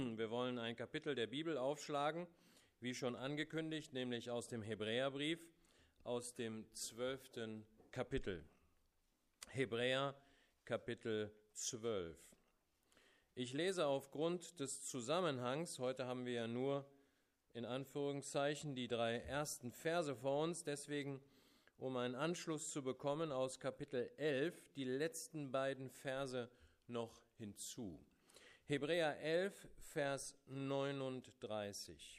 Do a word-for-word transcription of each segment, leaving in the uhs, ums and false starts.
Wir wollen ein Kapitel der Bibel aufschlagen, wie schon angekündigt, nämlich aus dem Hebräerbrief, aus dem zwölften Kapitel. Hebräer Kapitel zwölf. Ich lese aufgrund des Zusammenhangs, heute haben wir ja nur in Anführungszeichen die drei ersten Verse vor uns, deswegen, um einen Anschluss zu bekommen, aus Kapitel elf, die letzten beiden Verse noch hinzu. Hebräer elf, Vers neununddreißig.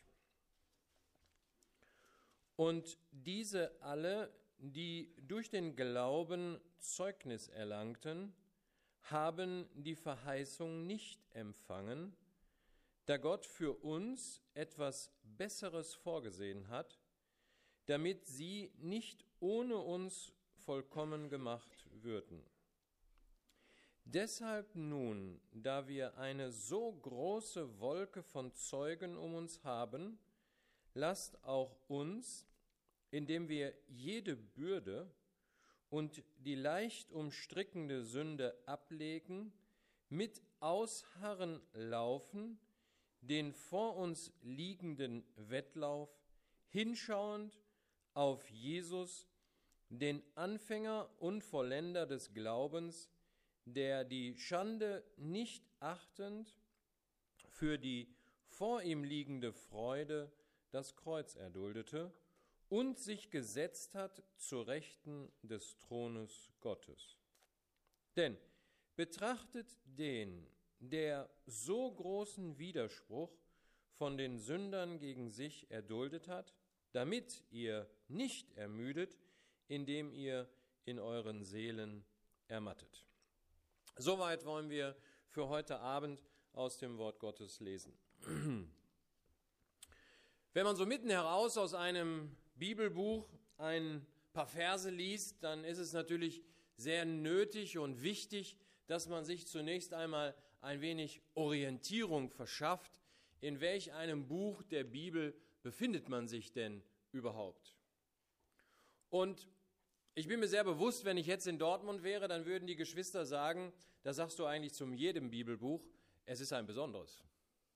Und diese alle, die durch den Glauben Zeugnis erlangten, haben die Verheißung nicht empfangen, da Gott für uns etwas Besseres vorgesehen hat, damit sie nicht ohne uns vollkommen gemacht würden. Deshalb nun, da wir eine so große Wolke von Zeugen um uns haben, lasst auch uns, indem wir jede Bürde und die leicht umstrickende Sünde ablegen, mit Ausharren laufen, den vor uns liegenden Wettlauf, hinschauend auf Jesus, den Anfänger und Vollender des Glaubens, der die Schande nicht achtend, für die vor ihm liegende Freude das Kreuz erduldete und sich gesetzt hat zur Rechten des Thrones Gottes. Denn betrachtet den, der so großen Widerspruch von den Sündern gegen sich erduldet hat, damit ihr nicht ermüdet, indem ihr in euren Seelen ermattet. Soweit wollen wir für heute Abend aus dem Wort Gottes lesen. Wenn man so mitten heraus aus einem Bibelbuch ein paar Verse liest, dann ist es natürlich sehr nötig und wichtig, dass man sich zunächst einmal ein wenig Orientierung verschafft. In welch einem Buch der Bibel befindet man sich denn überhaupt? Und ich bin mir sehr bewusst, wenn ich jetzt in Dortmund wäre, dann würden die Geschwister sagen, da sagst du eigentlich zu jedem Bibelbuch, es ist ein besonderes.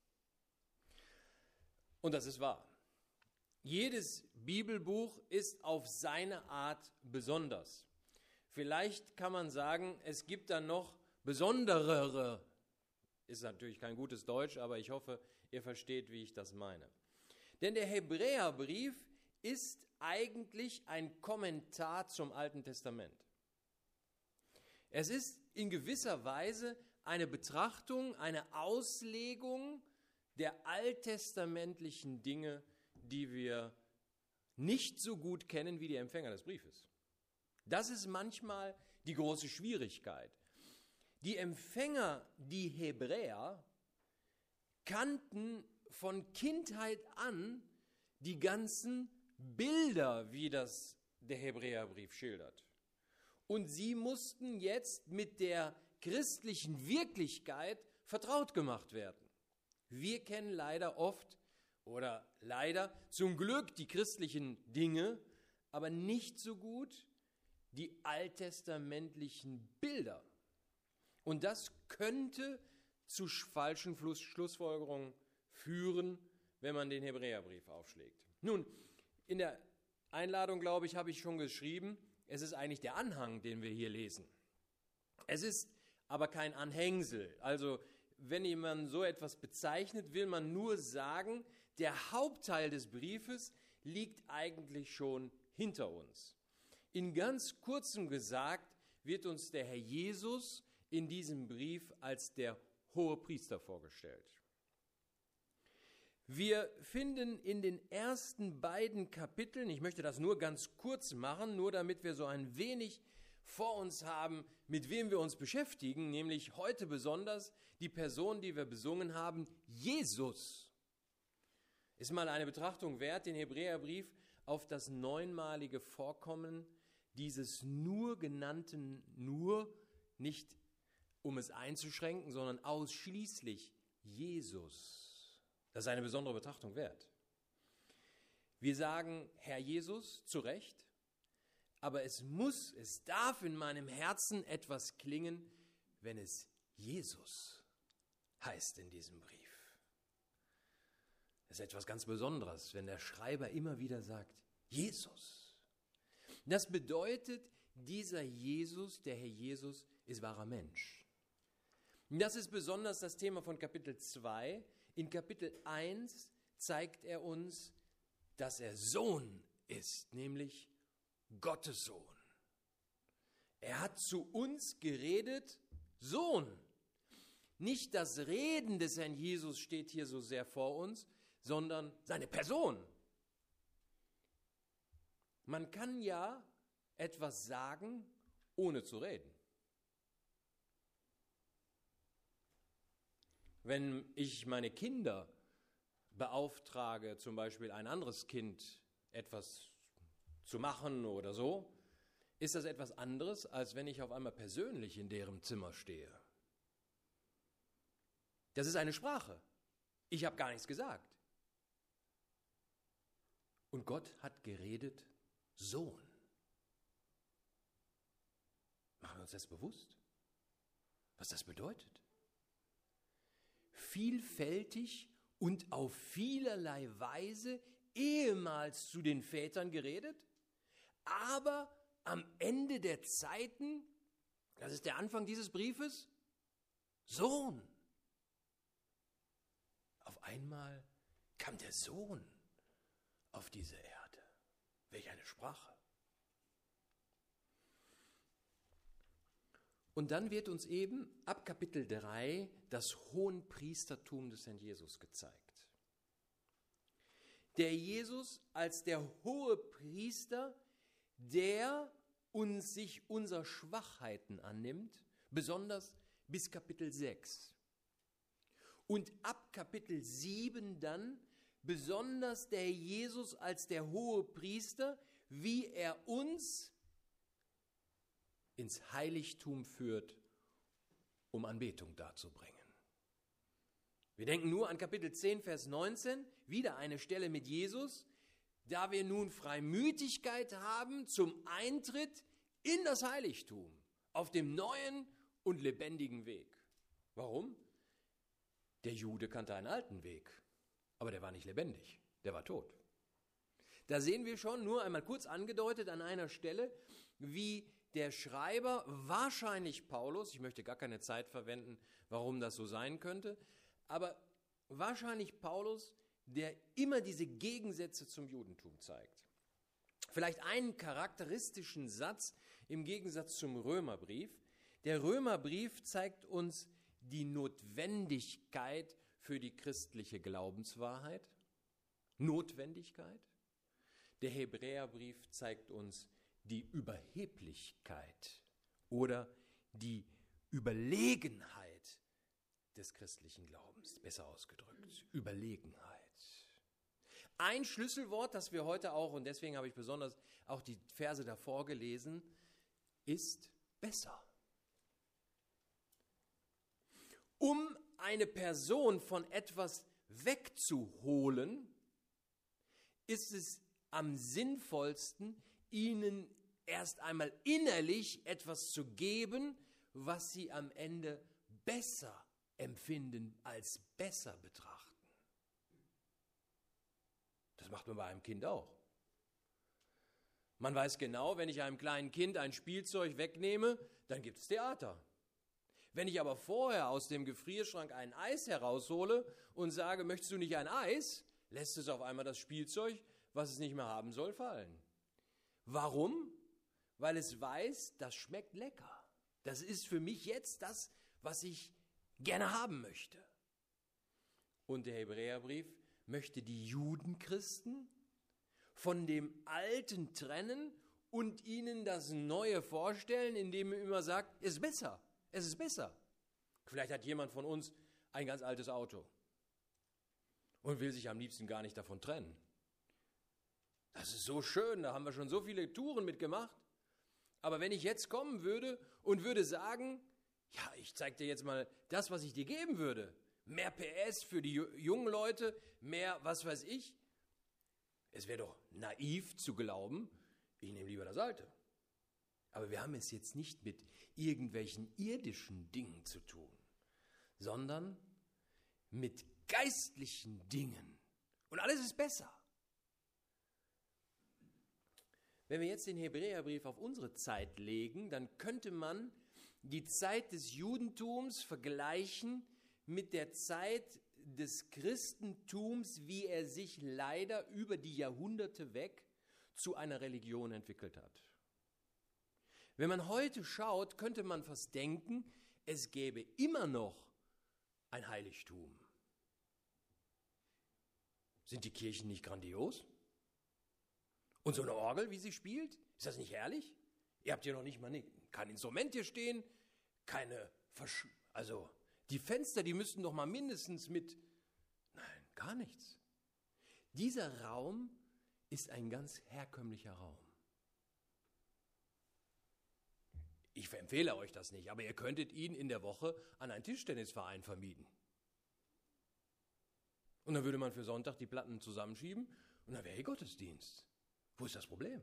Und das ist wahr. Jedes Bibelbuch ist auf seine Art besonders. Vielleicht kann man sagen, es gibt dann noch besonderere, ist natürlich kein gutes Deutsch, aber ich hoffe, ihr versteht, wie ich das meine. Denn der Hebräerbrief ist eigentlich ein Kommentar zum Alten Testament. Es ist in gewisser Weise eine Betrachtung, eine Auslegung der alttestamentlichen Dinge, die wir nicht so gut kennen wie die Empfänger des Briefes. Das ist manchmal die große Schwierigkeit. Die Empfänger, die Hebräer, kannten von Kindheit an die ganzen Bilder, wie das der Hebräerbrief schildert. Und sie mussten jetzt mit der christlichen Wirklichkeit vertraut gemacht werden. Wir kennen leider oft oder leider zum Glück die christlichen Dinge, aber nicht so gut die alttestamentlichen Bilder. Und das könnte zu falschen Schlussfolgerungen führen, wenn man den Hebräerbrief aufschlägt. Nun, in der Einladung, glaube ich, habe ich schon geschrieben, es ist eigentlich der Anhang, den wir hier lesen. Es ist aber kein Anhängsel. Also, wenn jemand so etwas bezeichnet, will man nur sagen, der Hauptteil des Briefes liegt eigentlich schon hinter uns. In ganz kurzem gesagt wird uns der Herr Jesus in diesem Brief als der Hohepriester vorgestellt. Wir finden in den ersten beiden Kapiteln, ich möchte das nur ganz kurz machen, nur damit wir so ein wenig vor uns haben, mit wem wir uns beschäftigen, nämlich heute besonders die Person, die wir besungen haben, Jesus. Ist mal eine Betrachtung wert, den Hebräerbrief auf das neunmalige Vorkommen dieses nur genannten nur, nicht um es einzuschränken, sondern ausschließlich Jesus. Das ist eine besondere Betrachtung wert. Wir sagen Herr Jesus zu Recht, aber es muss, es darf in meinem Herzen etwas klingen, wenn es Jesus heißt in diesem Brief. Das ist etwas ganz Besonderes, wenn der Schreiber immer wieder sagt, Jesus. Das bedeutet, dieser Jesus, der Herr Jesus, ist wahrer Mensch. Das ist besonders das Thema von Kapitel zwei. In Kapitel eins zeigt er uns, dass er Sohn ist, nämlich Gottes Sohn. Er hat zu uns geredet, Sohn. Nicht das Reden des Herrn Jesus steht hier so sehr vor uns, sondern seine Person. Man kann ja etwas sagen, ohne zu reden. Wenn ich meine Kinder beauftrage, zum Beispiel ein anderes Kind etwas zu machen oder so, ist das etwas anderes, als wenn ich auf einmal persönlich in deren Zimmer stehe. Das ist eine Sprache. Ich habe gar nichts gesagt. Und Gott hat geredet, Sohn. Machen wir uns das bewusst, was das bedeutet? Vielfältig und auf vielerlei Weise ehemals zu den Vätern geredet, aber am Ende der Zeiten, das ist der Anfang dieses Briefes, Sohn. Auf einmal kam der Sohn auf diese Erde. Welch eine Sprache. Und dann wird uns eben ab Kapitel drei das Hohenpriestertum des Herrn Jesus gezeigt. Der Jesus als der Hohepriester, der uns sich unserer Schwachheiten annimmt, besonders bis Kapitel sechs. Und ab Kapitel sieben dann besonders der Jesus als der Hohepriester, wie er uns ins Heiligtum führt, um Anbetung darzubringen. Wir denken nur an Kapitel zehn, Vers neunzehn, wieder eine Stelle mit Jesus, da wir nun Freimütigkeit haben zum Eintritt in das Heiligtum, auf dem neuen und lebendigen Weg. Warum? Der Jude kannte einen alten Weg, aber der war nicht lebendig, der war tot. Da sehen wir schon, nur einmal kurz angedeutet an einer Stelle, wie der Schreiber, wahrscheinlich Paulus, ich möchte gar keine Zeit verwenden, warum das so sein könnte, aber wahrscheinlich Paulus, der immer diese Gegensätze zum Judentum zeigt. Vielleicht einen charakteristischen Satz im Gegensatz zum Römerbrief. Der Römerbrief zeigt uns die Notwendigkeit für die christliche Glaubenswahrheit. Notwendigkeit. Der Hebräerbrief zeigt uns die Überheblichkeit oder die Überlegenheit des christlichen Glaubens, besser ausgedrückt, Überlegenheit. Ein Schlüsselwort, das wir heute auch, und deswegen habe ich besonders auch die Verse davor gelesen, ist besser. Um eine Person von etwas wegzuholen, ist es am sinnvollsten, ihnen erst einmal innerlich etwas zu geben, was sie am Ende besser empfinden, als besser betrachten. Das macht man bei einem Kind auch. Man weiß genau, wenn ich einem kleinen Kind ein Spielzeug wegnehme, dann gibt es Theater. Wenn ich aber vorher aus dem Gefrierschrank ein Eis heraushole und sage, möchtest du nicht ein Eis, lässt es auf einmal das Spielzeug, was es nicht mehr haben soll, fallen. Warum? Weil es weiß, das schmeckt lecker. Das ist für mich jetzt das, was ich gerne haben möchte. Und der Hebräerbrief möchte die Judenchristen von dem Alten trennen und ihnen das Neue vorstellen, indem er immer sagt, es ist besser, es ist besser. Vielleicht hat jemand von uns ein ganz altes Auto und will sich am liebsten gar nicht davon trennen. Das ist so schön, da haben wir schon so viele Touren mitgemacht. Aber wenn ich jetzt kommen würde und würde sagen, ja, ich zeige dir jetzt mal das, was ich dir geben würde. Mehr P S für die jungen Leute, mehr was weiß ich. Es wäre doch naiv zu glauben, ich nehme lieber das Alte. Aber wir haben es jetzt nicht mit irgendwelchen irdischen Dingen zu tun, sondern mit geistlichen Dingen Und alles ist besser. Wenn wir jetzt den Hebräerbrief auf unsere Zeit legen, dann könnte man die Zeit des Judentums vergleichen mit der Zeit des Christentums, wie er sich leider über die Jahrhunderte weg zu einer Religion entwickelt hat. Wenn man heute schaut, könnte man fast denken, es gäbe immer noch ein Heiligtum. Sind die Kirchen nicht grandios? Und so eine Orgel, wie sie spielt, ist das nicht herrlich? Ihr habt hier noch nicht mal ne, kein Instrument hier stehen, keine, Versch also die Fenster, die müssten doch mal mindestens mit, nein, gar nichts. Dieser Raum ist ein ganz herkömmlicher Raum. Ich empfehle euch das nicht, aber ihr könntet ihn in der Woche an einen Tischtennisverein vermieten. Und dann würde man für Sonntag die Platten zusammenschieben und dann wäre hier Gottesdienst. Wo ist das Problem?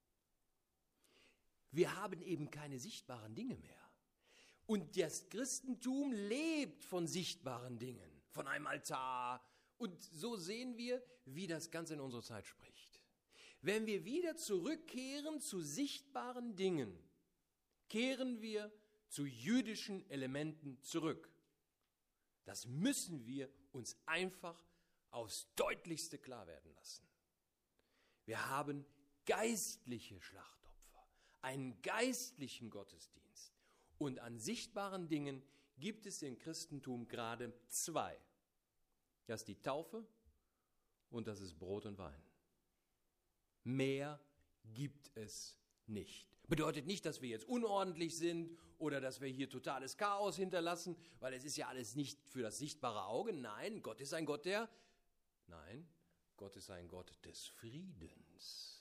Wir haben eben keine sichtbaren Dinge mehr. Und das Christentum lebt von sichtbaren Dingen, von einem Altar. Und so sehen wir, wie das Ganze in unserer Zeit spricht. Wenn wir wieder zurückkehren zu sichtbaren Dingen, kehren wir zu jüdischen Elementen zurück. Das müssen wir uns einfach aufs Deutlichste klar werden lassen. Wir haben geistliche Schlachtopfer, einen geistlichen Gottesdienst. Und an sichtbaren Dingen gibt es im Christentum gerade zwei. Das ist die Taufe und das ist Brot und Wein. Mehr gibt es nicht. Bedeutet nicht, dass wir jetzt unordentlich sind oder dass wir hier totales Chaos hinterlassen, weil es ist ja alles nicht für das sichtbare Auge. Nein, Gott ist ein Gott der, nein, Gott ist ein Gott des Friedens.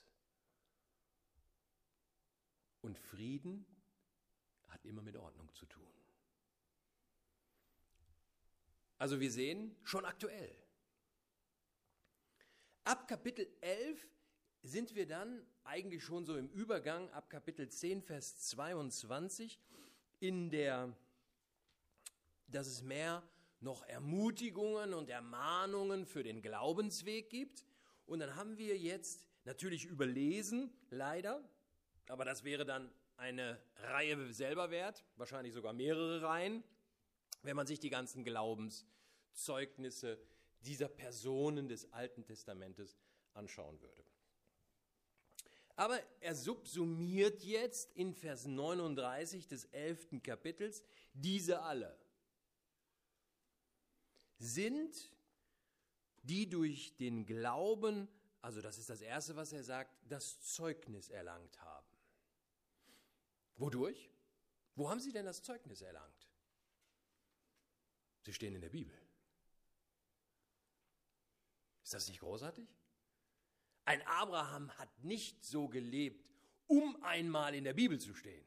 Und Frieden hat immer mit Ordnung zu tun. Also wir sehen, schon aktuell. Ab Kapitel elf sind wir dann eigentlich schon so im Übergang, ab Kapitel zehn, Vers zweiundzwanzig, in der, dass es mehr noch Ermutigungen und Ermahnungen für den Glaubensweg gibt. Und dann haben wir jetzt natürlich überlesen, leider, aber das wäre dann eine Reihe selber wert, wahrscheinlich sogar mehrere Reihen, wenn man sich die ganzen Glaubenszeugnisse dieser Personen des Alten Testamentes anschauen würde. Aber er subsumiert jetzt in Vers neununddreißig des elften Kapitels, diese alle sind, die durch den Glauben, also das ist das Erste, was er sagt, das Zeugnis erlangt haben. Wodurch? Wo haben sie denn das Zeugnis erlangt? Sie stehen in der Bibel. Ist das nicht großartig? Ein Abraham hat nicht so gelebt, um einmal in der Bibel zu stehen.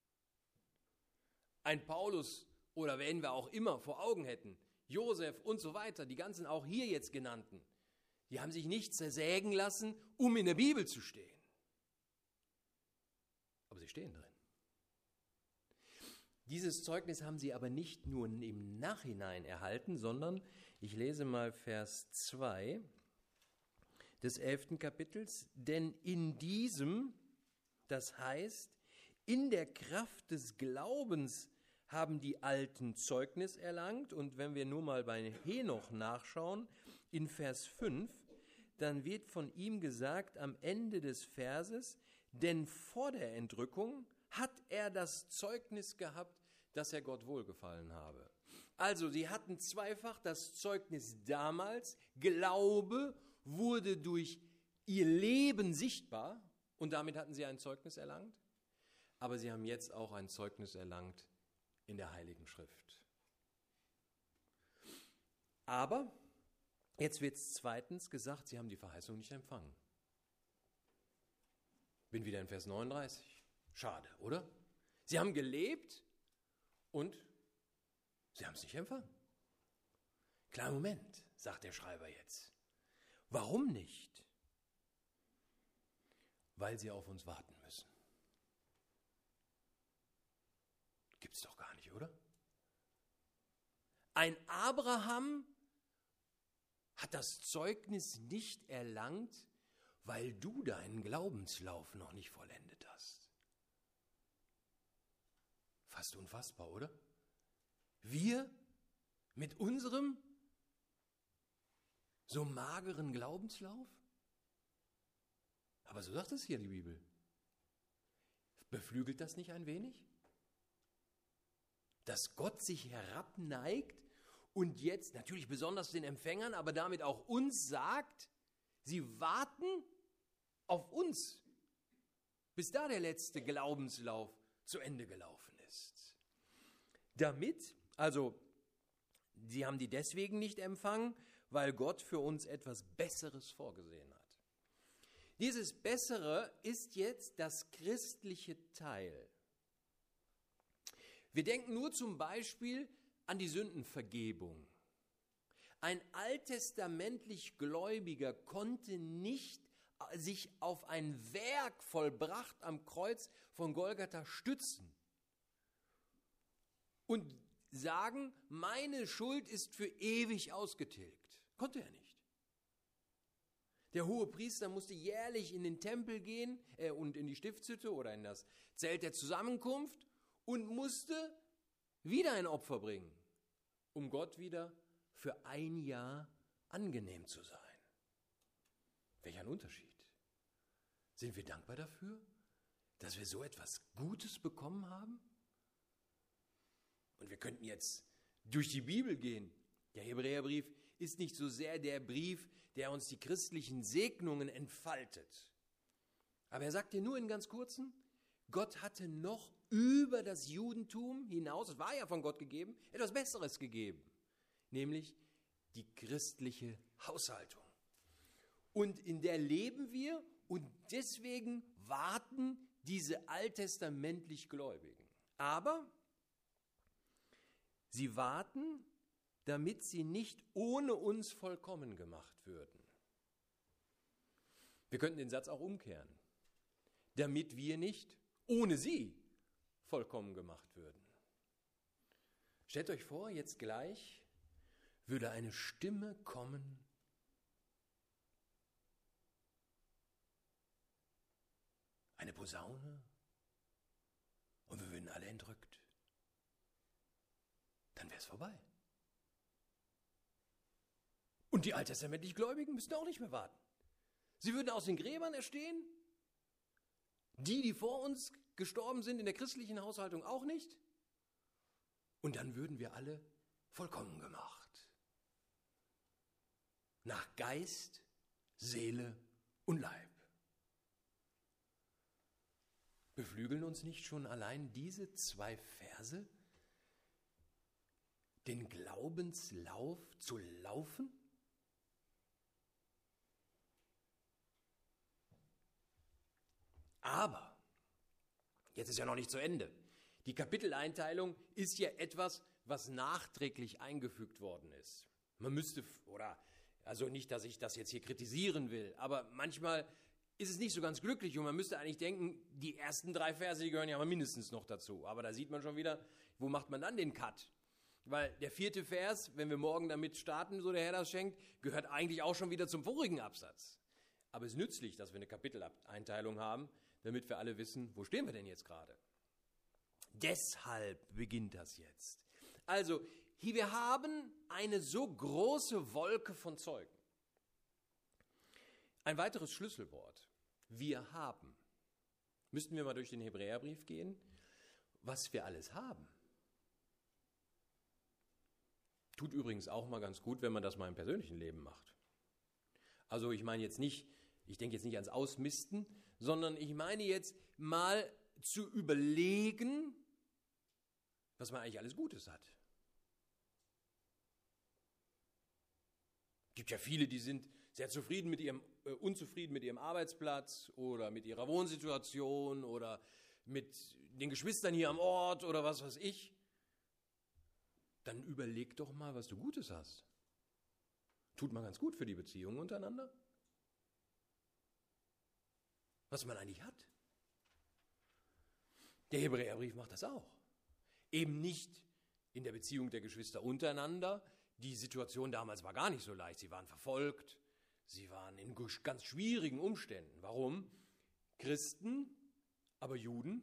Ein Paulus oder wen wir auch immer vor Augen hätten, Josef und so weiter, die ganzen auch hier jetzt genannten, die haben sich nicht zersägen lassen, um in der Bibel zu stehen. Aber sie stehen drin. Dieses Zeugnis haben sie aber nicht nur im Nachhinein erhalten, sondern, ich lese mal Vers zwei des elften Kapitels, denn in diesem, das heißt, in der Kraft des Glaubens haben die Alten Zeugnis erlangt. Und wenn wir nur mal bei Henoch nachschauen, in Vers fünf, dann wird von ihm gesagt am Ende des Verses, denn vor der Entrückung hat er das Zeugnis gehabt, dass er Gott wohlgefallen habe. Also sie hatten zweifach das Zeugnis damals, Glaube wurde durch ihr Leben sichtbar und damit hatten sie ein Zeugnis erlangt, aber sie haben jetzt auch ein Zeugnis erlangt in der Heiligen Schrift. Aber jetzt wird es zweitens gesagt, sie haben die Verheißung nicht empfangen. Bin wieder in Vers neununddreißig. Schade, oder? Sie haben gelebt und sie haben es nicht empfangen. Klar, Moment, sagt der Schreiber jetzt. Warum nicht? Weil sie auf uns warten müssen. Gibt's doch gar nicht, oder? Ein Abraham hat das Zeugnis nicht erlangt, weil du deinen Glaubenslauf noch nicht vollendet hast. Fast unfassbar, oder? Wir mit unserem so mageren Glaubenslauf? Aber so sagt es hier die Bibel. Beflügelt das nicht ein wenig? Dass Gott sich herabneigt und jetzt natürlich besonders den Empfängern, aber damit auch uns sagt, sie warten auf uns, bis da der letzte Glaubenslauf zu Ende gelaufen ist. Damit, also, sie haben die deswegen nicht empfangen, weil Gott für uns etwas Besseres vorgesehen hat. Dieses Bessere ist jetzt das christliche Teil. Wir denken nur zum Beispiel an die Sündenvergebung. Ein alttestamentlich Gläubiger konnte nicht sich auf ein Werk vollbracht am Kreuz von Golgatha stützen und sagen, meine Schuld ist für ewig ausgetilgt. Konnte er nicht. Der Hohepriester musste jährlich in den Tempel gehen äh, und in die Stiftshütte oder in das Zelt der Zusammenkunft und musste wieder ein Opfer bringen, um Gott wieder für ein Jahr angenehm zu sein. Welch ein Unterschied. Sind wir dankbar dafür, dass wir so etwas Gutes bekommen haben? Und wir könnten jetzt durch die Bibel gehen. Der Hebräerbrief ist nicht so sehr der Brief, der uns die christlichen Segnungen entfaltet. Aber er sagt dir nur in ganz kurzen, Gott hatte noch über das Judentum hinaus, es war ja von Gott gegeben, etwas Besseres gegeben, nämlich die christliche Haushaltung. Und in der leben wir und deswegen warten diese alttestamentlich Gläubigen. Aber sie warten, damit sie nicht ohne uns vollkommen gemacht würden. Wir könnten den Satz auch umkehren. Damit wir nicht ohne sie vollkommen gemacht würden. Stellt euch vor, jetzt gleich würde eine Stimme kommen, eine Posaune, und wir würden alle entrückt. Dann wäre es vorbei. Und die alttestamentlich Gläubigen müssten auch nicht mehr warten. Sie würden aus den Gräbern erstehen. Die, die vor uns gestorben sind in der christlichen Haushaltung, auch nicht. Und dann würden wir alle vollkommen gemacht. Nach Geist, Seele und Leib. Beflügeln uns nicht schon allein diese zwei Verse, den Glaubenslauf zu laufen? Aber, jetzt ist ja noch nicht zu Ende. Die Kapiteleinteilung ist ja etwas, was nachträglich eingefügt worden ist. Man müsste, oder, also nicht, dass ich das jetzt hier kritisieren will, aber manchmal ist es nicht so ganz glücklich und man müsste eigentlich denken, die ersten drei Verse, die gehören ja mal mindestens noch dazu. Aber da sieht man schon wieder, wo macht man dann den Cut? Weil der vierte Vers, wenn wir morgen damit starten, so der Herr das schenkt, gehört eigentlich auch schon wieder zum vorigen Absatz. Aber es ist nützlich, dass wir eine Kapiteleinteilung haben, damit wir alle wissen, wo stehen wir denn jetzt gerade. Deshalb beginnt das jetzt. Also, hier wir haben eine so große Wolke von Zeugen. Ein weiteres Schlüsselwort. Wir haben. Müssten wir mal durch den Hebräerbrief gehen, was wir alles haben. Tut übrigens auch mal ganz gut, wenn man das mal im persönlichen Leben macht. Also ich meine jetzt nicht, ich denke jetzt nicht ans Ausmisten, sondern ich meine jetzt mal zu überlegen, was man eigentlich alles Gutes hat. Es gibt ja viele, die sind sehr zufrieden mit ihrem, äh, unzufrieden mit ihrem Arbeitsplatz oder mit ihrer Wohnsituation oder mit den Geschwistern hier am Ort oder was weiß ich. Dann überleg doch mal, was du Gutes hast. Tut mal ganz gut für die Beziehungen untereinander. Was man eigentlich hat. Der Hebräerbrief macht das auch. Eben nicht in der Beziehung der Geschwister untereinander, Die Situation damals war gar nicht so leicht. Sie waren verfolgt, sie waren in ganz schwierigen Umständen. Warum? Christen, aber Juden.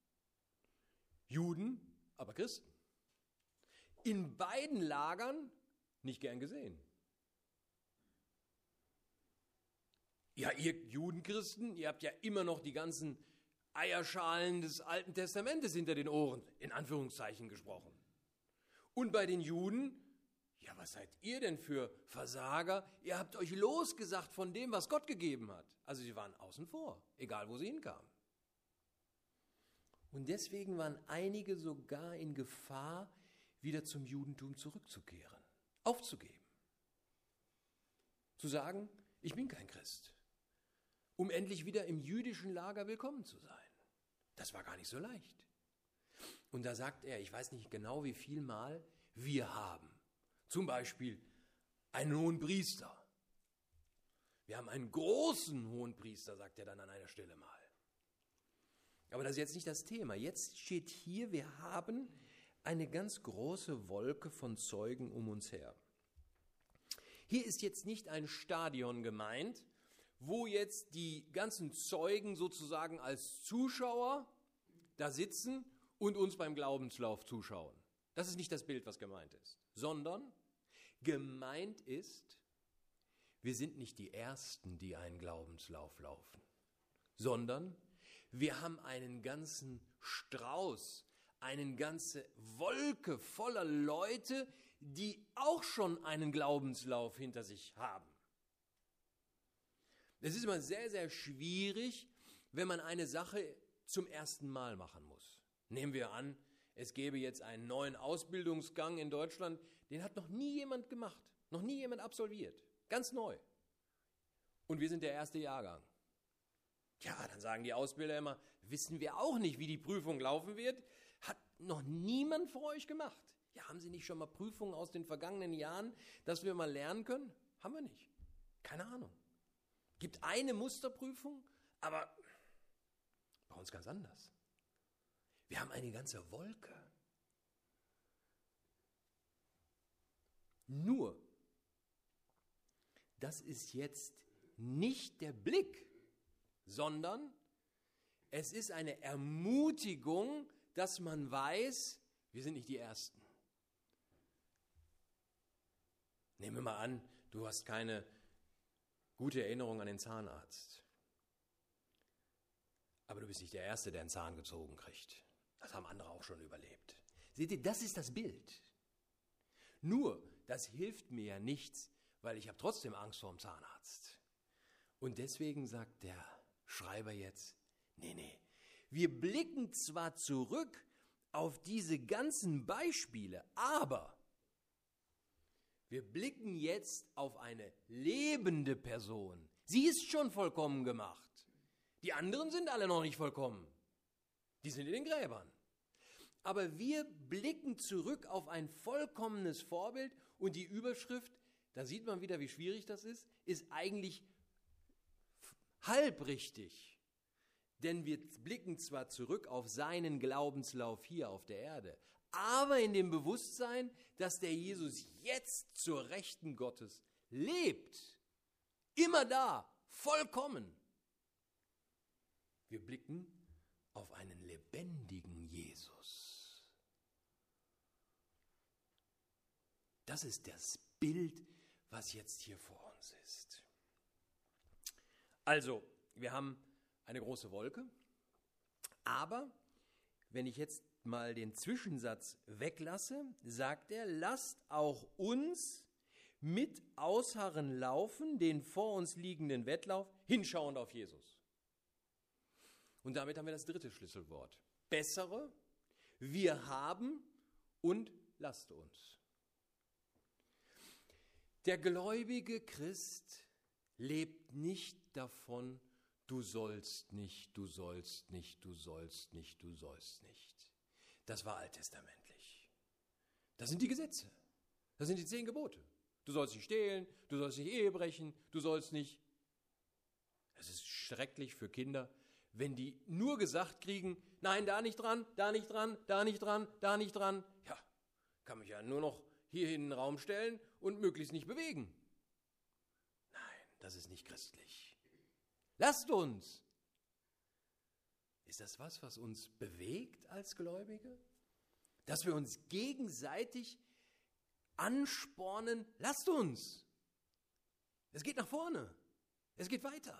Juden, aber Christen. In beiden Lagern nicht gern gesehen. Ja, ihr Judenchristen, ihr habt ja immer noch die ganzen Eierschalen des Alten Testamentes hinter den Ohren, in Anführungszeichen gesprochen. Und bei den Juden, ja, was seid ihr denn für Versager? Ihr habt euch losgesagt von dem, was Gott gegeben hat. Also sie waren außen vor, egal wo sie hinkamen. Und deswegen waren einige sogar in Gefahr, wieder zum Judentum zurückzukehren, aufzugeben. Zu sagen, ich bin kein Christ, um endlich wieder im jüdischen Lager willkommen zu sein. Das war gar nicht so leicht. Und da sagt er, ich weiß nicht genau, wie viel Mal wir haben. Zum Beispiel einen hohen Priester. Wir haben einen großen hohen Priester, sagt er dann an einer Stelle mal. Aber das ist jetzt nicht das Thema. Jetzt steht hier, wir haben eine ganz große Wolke von Zeugen um uns her. Hier ist jetzt nicht ein Stadion gemeint, wo jetzt die ganzen Zeugen sozusagen als Zuschauer da sitzen und uns beim Glaubenslauf zuschauen. Das ist nicht das Bild, was gemeint ist, sondern gemeint ist, wir sind nicht die Ersten, die einen Glaubenslauf laufen, sondern wir haben einen ganzen Strauß, eine ganze Wolke voller Leute, die auch schon einen Glaubenslauf hinter sich haben. Es ist immer sehr, sehr schwierig, wenn man eine Sache zum ersten Mal machen muss. Nehmen wir an, es gäbe jetzt einen neuen Ausbildungsgang in Deutschland, den hat noch nie jemand gemacht, noch nie jemand absolviert, ganz neu. Und wir sind der erste Jahrgang. Ja, dann sagen die Ausbilder immer, wissen wir auch nicht, wie die Prüfung laufen wird, hat noch niemand vor euch gemacht. Ja, haben Sie nicht schon mal Prüfungen aus den vergangenen Jahren, dass wir mal lernen können? Haben wir nicht. Keine Ahnung. Gibt eine Musterprüfung, aber bei uns ganz anders. Wir haben eine ganze Wolke. Nur, das ist jetzt nicht der Blick, sondern es ist eine Ermutigung, dass man weiß, wir sind nicht die Ersten. Nehmen wir mal an, du hast keine gute Erinnerung an den Zahnarzt. Aber du bist nicht der Erste, der einen Zahn gezogen kriegt. Das haben andere auch schon überlebt. Seht ihr, das ist das Bild. Nur, das hilft mir ja nichts, weil ich habe trotzdem Angst vor dem Zahnarzt. Und deswegen sagt der Schreiber jetzt, nee, nee, wir blicken zwar zurück auf diese ganzen Beispiele, aber wir blicken jetzt auf eine lebende Person. Sie ist schon vollkommen gemacht. Die anderen sind alle noch nicht vollkommen. Die sind in den Gräbern. Aber wir blicken zurück auf ein vollkommenes Vorbild und die Überschrift, da sieht man wieder, wie schwierig das ist, ist eigentlich halb richtig. Denn wir blicken zwar zurück auf seinen Glaubenslauf hier auf der Erde, aber in dem Bewusstsein, dass der Jesus jetzt zur Rechten Gottes lebt. Immer da, vollkommen. Wir blicken auf einen lebendigen Jesus. Das ist das Bild, was jetzt hier vor uns ist. Also, wir haben eine große Wolke, aber wenn ich jetzt mal den Zwischensatz weglasse, sagt er, lasst auch uns mit Ausharren laufen, den vor uns liegenden Wettlauf, hinschauend auf Jesus. Und damit haben wir das dritte Schlüsselwort. Bessere, wir haben und lasst uns. Der gläubige Christ lebt nicht davon, du sollst nicht, du sollst nicht, du sollst nicht, du sollst nicht. Das war alttestamentlich. Das sind die Gesetze. Das sind die zehn Gebote. Du sollst nicht stehlen, du sollst nicht Ehe brechen, du sollst nicht. Es ist schrecklich für Kinder, wenn die nur gesagt kriegen, nein, da nicht dran, da nicht dran, da nicht dran, da nicht dran. Ja, kann mich ja nur noch hier in den Raum stellen und möglichst nicht bewegen. Nein, das ist nicht christlich. Lasst uns. Ist das was, was uns bewegt als Gläubige? Dass wir uns gegenseitig anspornen, lasst uns. Es geht nach vorne. Es geht weiter.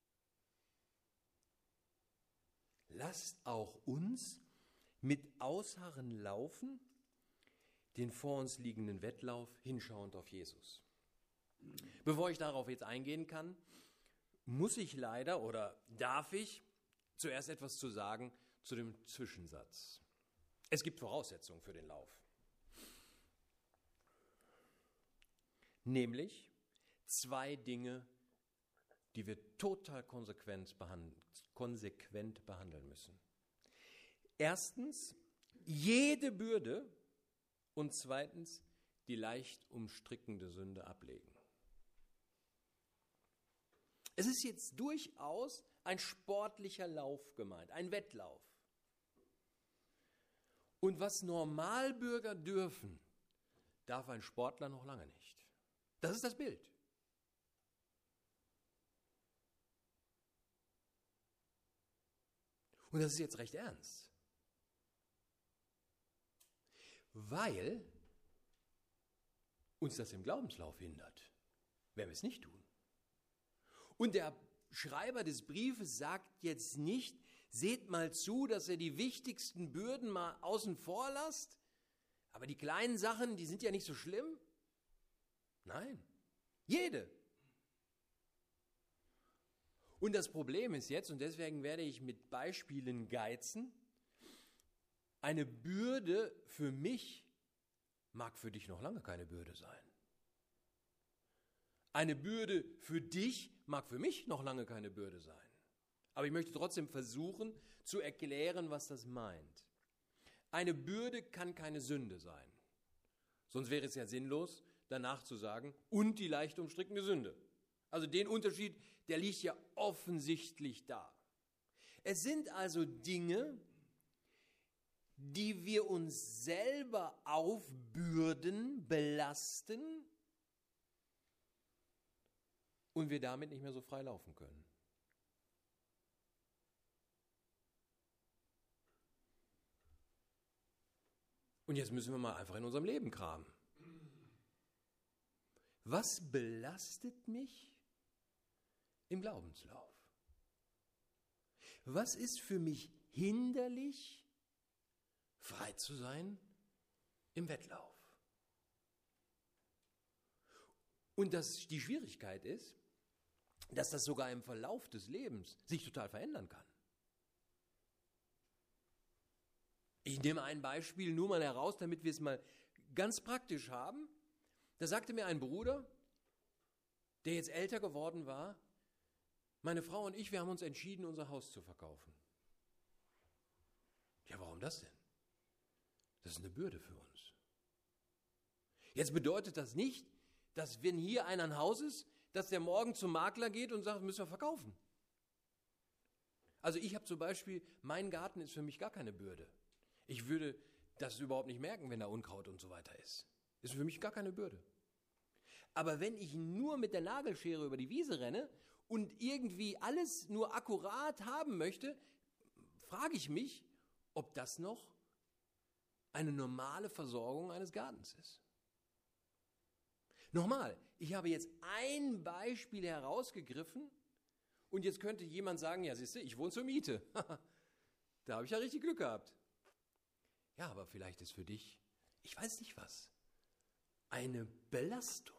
Lasst auch uns mit Ausharren laufen, den vor uns liegenden Wettlauf hinschauend auf Jesus. Bevor ich darauf jetzt eingehen kann, muss ich leider oder darf ich zuerst etwas zu sagen zu dem Zwischensatz. Es gibt Voraussetzungen für den Lauf. Nämlich zwei Dinge, die wir total konsequent behandeln, konsequent behandeln müssen. Erstens, jede Bürde und zweitens, die leicht umstrickende Sünde ablegen. Es ist jetzt durchaus ein sportlicher Lauf gemeint, ein Wettlauf. Und was Normalbürger dürfen, darf ein Sportler noch lange nicht. Das ist das Bild. Und das ist jetzt recht ernst. Weil uns das im Glaubenslauf hindert, wenn wir es nicht tun. Und der Schreiber des Briefes sagt jetzt nicht, seht mal zu, dass ihr die wichtigsten Bürden mal außen vor lasst, aber die kleinen Sachen, die sind ja nicht so schlimm. Nein, jede. Und das Problem ist jetzt, und deswegen werde ich mit Beispielen geizen, eine Bürde für mich mag für dich noch lange keine Bürde sein. Eine Bürde für dich mag für mich noch lange keine Bürde sein. Aber ich möchte trotzdem versuchen zu erklären, was das meint. Eine Bürde kann keine Sünde sein. Sonst wäre es ja sinnlos, danach zu sagen, und die leicht umstrickende Sünde. Also den Unterschied, der liegt ja offensichtlich da. Es sind also Dinge, die wir uns selber aufbürden, belasten und wir damit nicht mehr so frei laufen können. Und jetzt müssen wir mal einfach in unserem Leben kramen. Was belastet mich im Glaubenslauf? Was ist für mich hinderlich, frei zu sein im Wettlauf? Und dass die Schwierigkeit ist, dass das sogar im Verlauf des Lebens sich total verändern kann. Ich nehme ein Beispiel nur mal heraus, damit wir es mal ganz praktisch haben. Da sagte mir ein Bruder, der jetzt älter geworden war, meine Frau und ich, wir haben uns entschieden, unser Haus zu verkaufen. Ja, warum das denn? Das ist eine Bürde für uns. Jetzt bedeutet das nicht, dass wenn hier einer ein Haus ist, dass der morgen zum Makler geht und sagt, müssen wir verkaufen. Also ich habe zum Beispiel, mein Garten ist für mich gar keine Bürde. Ich würde das überhaupt nicht merken, wenn da Unkraut und so weiter ist. Ist für mich gar keine Bürde. Aber wenn ich nur mit der Nagelschere über die Wiese renne und irgendwie alles nur akkurat haben möchte, frage ich mich, ob das noch eine normale Versorgung eines Gartens ist. Nochmal, ich habe jetzt ein Beispiel herausgegriffen und jetzt könnte jemand sagen, ja siehst du, ich wohne zur Miete. Da habe ich ja richtig Glück gehabt. Ja, aber vielleicht ist für dich, ich weiß nicht was, eine Belastung.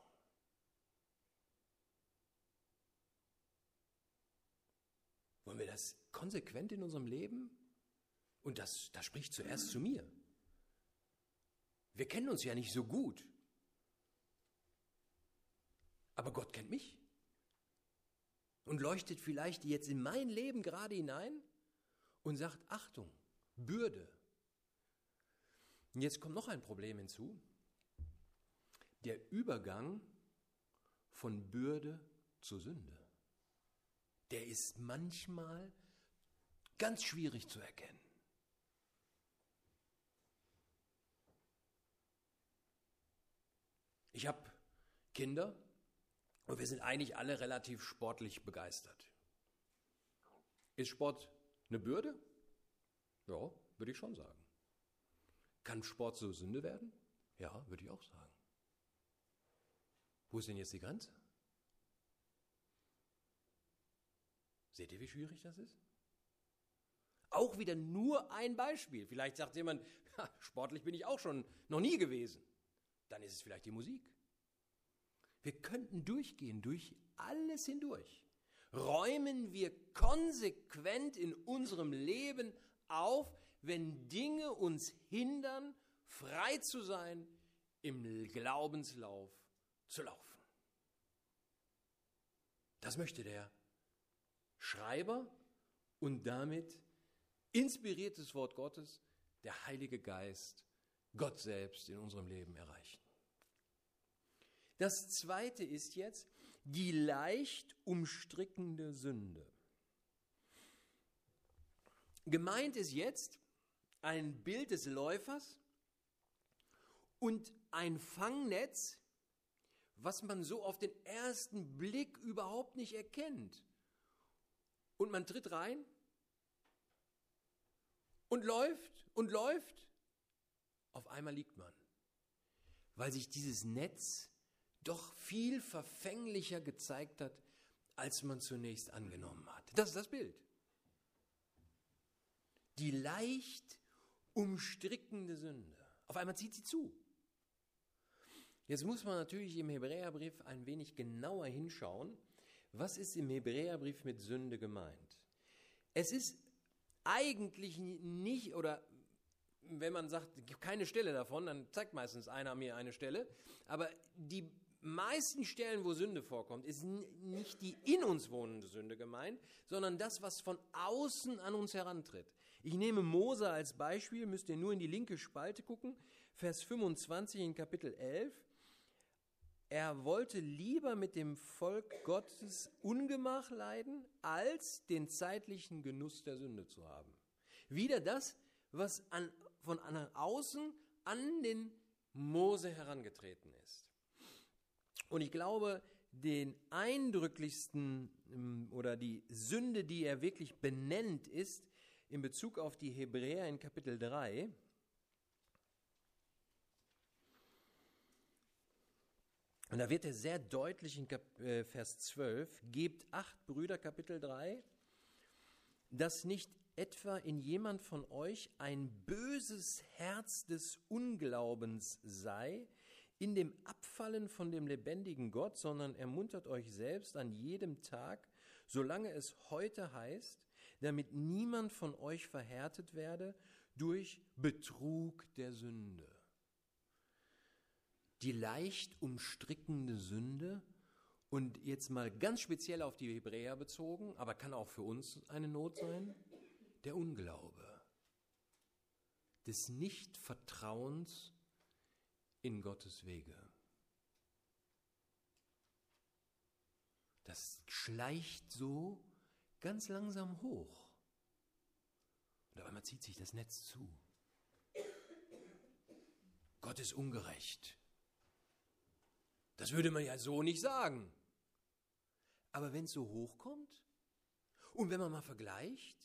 Wollen wir das konsequent in unserem Leben? Und das, das spricht zuerst zu mir. Wir kennen uns ja nicht so gut. Aber Gott kennt mich. Und leuchtet vielleicht jetzt in mein Leben gerade hinein und sagt, Achtung, Bürde. Und jetzt kommt noch ein Problem hinzu. Der Übergang von Bürde zur Sünde. Der ist manchmal ganz schwierig zu erkennen. Ich habe Kinder und wir sind eigentlich alle relativ sportlich begeistert. Ist Sport eine Bürde? Ja, würde ich schon sagen. Kann Sport so Sünde werden? Ja, würde ich auch sagen. Wo ist denn jetzt die Grenze? Seht ihr, wie schwierig das ist? Auch wieder nur ein Beispiel. Vielleicht sagt jemand, ja, sportlich bin ich auch schon noch nie gewesen. Dann ist es vielleicht die Musik. Wir könnten durchgehen, durch alles hindurch. Räumen wir konsequent in unserem Leben auf, wenn Dinge uns hindern, frei zu sein, im Glaubenslauf zu laufen. Das möchte der Schreiber und damit inspiriertes Wort Gottes, der Heilige Geist, Gott selbst in unserem Leben erreichen. Das zweite ist jetzt die leicht umstrickende Sünde. Gemeint ist jetzt ein Bild des Läufers und ein Fangnetz, was man so auf den ersten Blick überhaupt nicht erkennt. Und man tritt rein und läuft und läuft. Auf einmal liegt man, weil sich dieses Netz doch viel verfänglicher gezeigt hat, als man zunächst angenommen hat. Das ist das Bild. Die leicht umstrickende Sünde. Auf einmal zieht sie zu. Jetzt muss man natürlich im Hebräerbrief ein wenig genauer hinschauen. Was ist im Hebräerbrief mit Sünde gemeint? Es ist eigentlich nicht, oder wenn man sagt, keine Stelle davon, dann zeigt meistens einer mir eine Stelle. Aber die meisten Stellen, wo Sünde vorkommt, ist nicht die in uns wohnende Sünde gemeint, sondern das, was von außen an uns herantritt. Ich nehme Mose als Beispiel, müsst ihr nur in die linke Spalte gucken, Vers fünfundzwanzig in Kapitel elf. Er wollte lieber mit dem Volk Gottes Ungemach leiden, als den zeitlichen Genuss der Sünde zu haben. Wieder das, was an, von außen an den Mose herangetreten ist. Und ich glaube, den eindrücklichsten oder die Sünde, die er wirklich benennt, ist in Bezug auf die Hebräer in Kapitel drei. Und da wird er sehr deutlich in Kap- äh, Vers zwölf, gebt acht, Brüder, Kapitel drei, dass nicht etwa in jemand von euch ein böses Herz des Unglaubens sei, in dem Abfallen von dem lebendigen Gott, sondern ermuntert euch selbst an jedem Tag, solange es heute heißt, damit niemand von euch verhärtet werde durch Betrug der Sünde. Die leicht umstrickende Sünde, und jetzt mal ganz speziell auf die Hebräer bezogen, aber kann auch für uns eine Not sein, der Unglaube, des Nichtvertrauens in Gottes Wege. Das schleicht so ganz langsam hoch. Und auf einmal zieht sich das Netz zu. Gott ist ungerecht. Das würde man ja so nicht sagen. Aber wenn es so hochkommt und wenn man mal vergleicht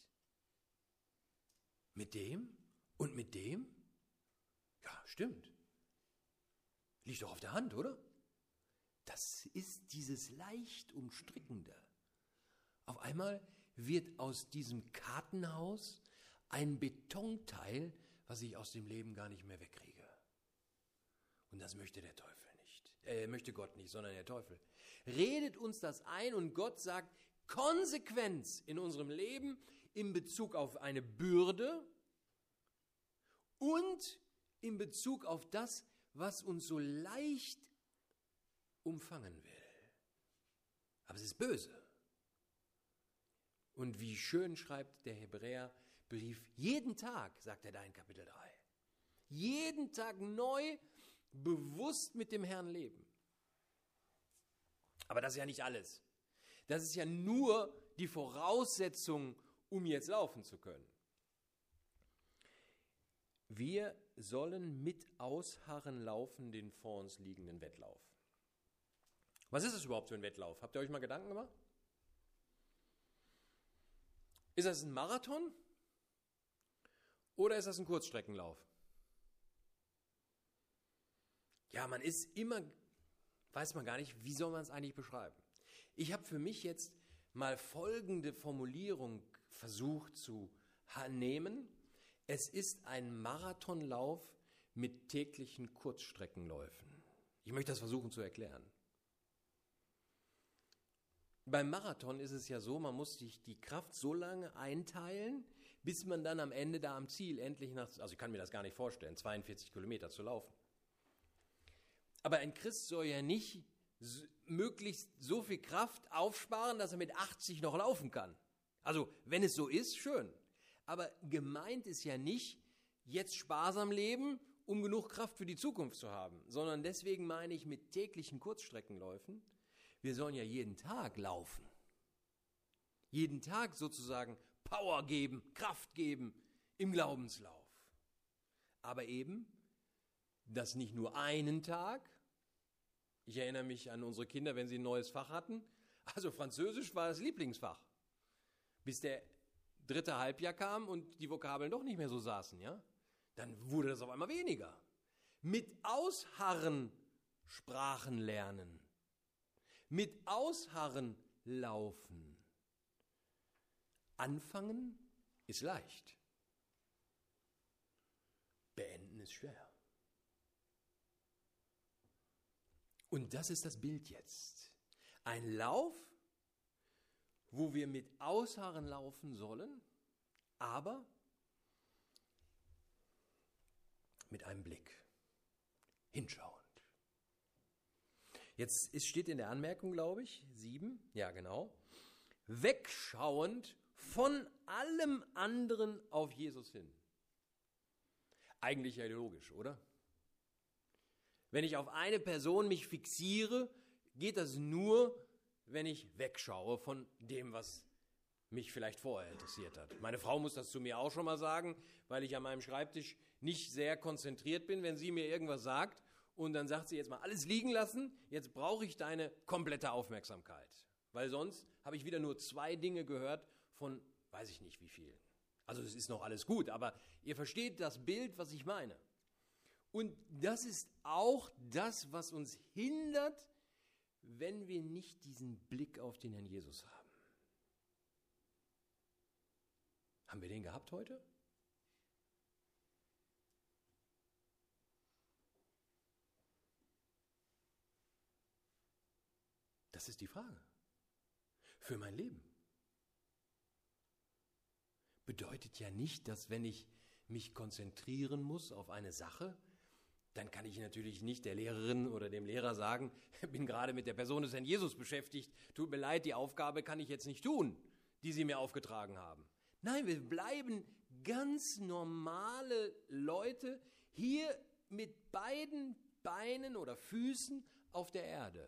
mit dem und mit dem, ja, stimmt. Liegt doch auf der Hand, oder? Das ist dieses leicht Umstrickende. Auf einmal wird aus diesem Kartenhaus ein Betonteil, was ich aus dem Leben gar nicht mehr wegkriege. Und das möchte der Teufel nicht. Äh, möchte Gott nicht, sondern der Teufel. Redet uns das ein und Gott sagt Konsequenz in unserem Leben in Bezug auf eine Bürde und in Bezug auf das, was uns so leicht umfangen will. Aber es ist böse. Und wie schön schreibt der Hebräerbrief, jeden Tag, sagt er da in Kapitel drei, jeden Tag neu, bewusst mit dem Herrn leben. Aber das ist ja nicht alles. Das ist ja nur die Voraussetzung, um jetzt laufen zu können. Wir sollen mit Ausharren laufen den vor uns liegenden Wettlauf. Was ist das überhaupt für ein Wettlauf? Habt ihr euch mal Gedanken gemacht? Ist das ein Marathon oder ist das ein Kurzstreckenlauf? Ja, man ist immer, weiß man gar nicht, wie soll man es eigentlich beschreiben. Ich habe für mich jetzt mal folgende Formulierung versucht zu nehmen. Es ist ein Marathonlauf mit täglichen Kurzstreckenläufen. Ich möchte das versuchen zu erklären. Beim Marathon ist es ja so, man muss sich die Kraft so lange einteilen, bis man dann am Ende da am Ziel endlich nach, also ich kann mir das gar nicht vorstellen, zweiundvierzig Kilometer zu laufen. Aber ein Christ soll ja nicht so, möglichst so viel Kraft aufsparen, dass er mit achtzig noch laufen kann. Also wenn es so ist, schön. Aber gemeint ist ja nicht, jetzt sparsam leben, um genug Kraft für die Zukunft zu haben, sondern deswegen meine ich mit täglichen Kurzstreckenläufen, wir sollen ja jeden Tag laufen. Jeden Tag sozusagen Power geben, Kraft geben im Glaubenslauf. Aber eben, das nicht nur einen Tag. Ich erinnere mich an unsere Kinder, wenn sie ein neues Fach hatten. Also Französisch war das Lieblingsfach. Bis der dritte Halbjahr kam und die Vokabeln doch nicht mehr so saßen, ja? Dann wurde das auf einmal weniger. Mit Ausharren Sprachen lernen. Mit Ausharren laufen. Anfangen ist leicht. Beenden ist schwer. Und das ist das Bild jetzt. Ein Lauf, wo wir mit Ausharren laufen sollen, aber mit einem Blick, hinschauend. Jetzt ist, steht in der Anmerkung, glaube ich, sieben, ja genau, wegschauend von allem anderen auf Jesus hin. Eigentlich ja logisch, oder? Wenn ich auf eine Person mich fixiere, geht das nur, wenn ich wegschaue von dem, was mich vielleicht vorher interessiert hat. Meine Frau muss das zu mir auch schon mal sagen, weil ich an meinem Schreibtisch nicht sehr konzentriert bin, wenn sie mir irgendwas sagt und dann sagt sie jetzt mal alles liegen lassen, jetzt brauche ich deine komplette Aufmerksamkeit, weil sonst habe ich wieder nur zwei Dinge gehört von weiß ich nicht wie vielen. Also es ist noch alles gut, aber ihr versteht das Bild, was ich meine. Und das ist auch das, was uns hindert, wenn wir nicht diesen Blick auf den Herrn Jesus haben. Haben wir den gehabt heute? Das ist die Frage. Für mein Leben. Bedeutet ja nicht, dass wenn ich mich konzentrieren muss auf eine Sache, dann kann ich natürlich nicht der Lehrerin oder dem Lehrer sagen, bin gerade mit der Person des Herrn Jesus beschäftigt, tut mir leid, die Aufgabe kann ich jetzt nicht tun, die Sie mir aufgetragen haben. Nein, wir bleiben ganz normale Leute hier mit beiden Beinen oder Füßen auf der Erde.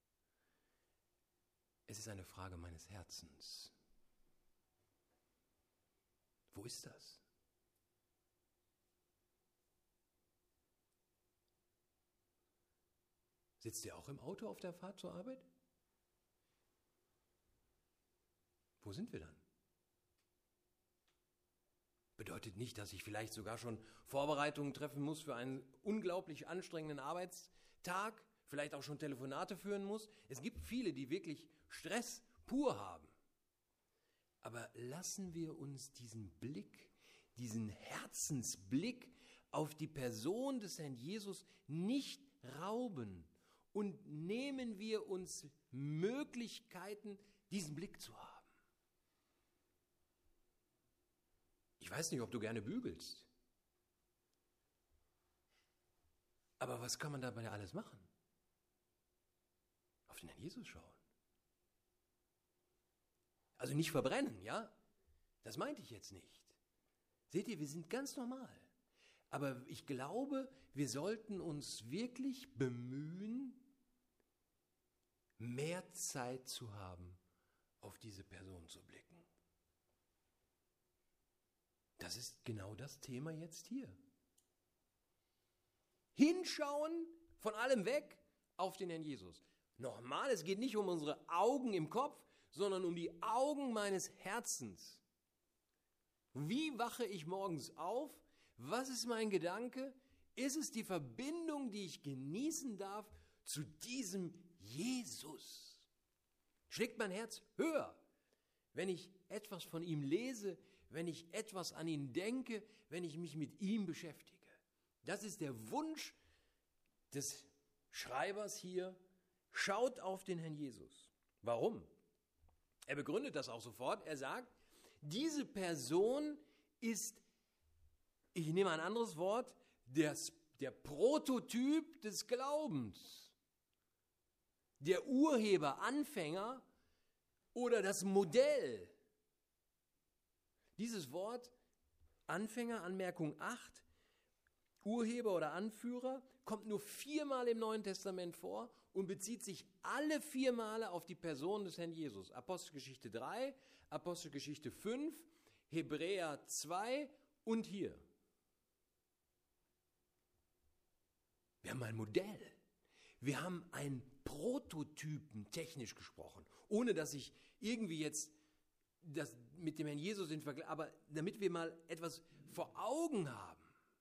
Es ist eine Frage meines Herzens. Wo ist das? Sitzt ihr auch im Auto auf der Fahrt zur Arbeit? Wo sind wir dann? Bedeutet nicht, dass ich vielleicht sogar schon Vorbereitungen treffen muss für einen unglaublich anstrengenden Arbeitstag, vielleicht auch schon Telefonate führen muss. Es gibt viele, die wirklich Stress pur haben. Aber lassen wir uns diesen Blick, diesen Herzensblick auf die Person des Herrn Jesus nicht rauben und nehmen wir uns Möglichkeiten, diesen Blick zu haben. Ich weiß nicht, ob du gerne bügelst. Aber was kann man dabei alles machen? Auf den Herrn Jesus schauen. Also nicht verbrennen, ja? Das meinte ich jetzt nicht. Seht ihr, wir sind ganz normal. Aber ich glaube, wir sollten uns wirklich bemühen, mehr Zeit zu haben, auf diese Person zu blicken. Das ist genau das Thema jetzt hier. hinschauen, von allem weg, auf den Herrn Jesus. Nochmal, es geht nicht um unsere Augen im Kopf, sondern um die Augen meines Herzens. Wie wache ich morgens auf? Was ist mein Gedanke? Ist es die Verbindung, die ich genießen darf zu diesem Jesus? Schlägt mein Herz höher, wenn ich etwas von ihm lese, wenn ich etwas an ihn denke, wenn ich mich mit ihm beschäftige? Das ist der Wunsch des Schreibers hier. Schaut auf den Herrn Jesus. Warum? Er begründet das auch sofort. Er sagt, diese Person ist, ich nehme ein anderes Wort, der, der Prototyp des Glaubens. Der Urheber, Anfänger oder das Modell. Dieses Wort, Anfänger, Anmerkung acht, Urheber oder Anführer, kommt nur viermal im Neuen Testament vor und bezieht sich alle vier Male auf die Person des Herrn Jesus. Apostelgeschichte drei, Apostelgeschichte fünf, Hebräer zwei und hier. Wir haben ein Modell. Wir haben einen Prototypen, technisch gesprochen, ohne dass ich irgendwie jetzt das mit dem Herrn Jesus in Vergleich, aber damit wir mal etwas vor Augen haben.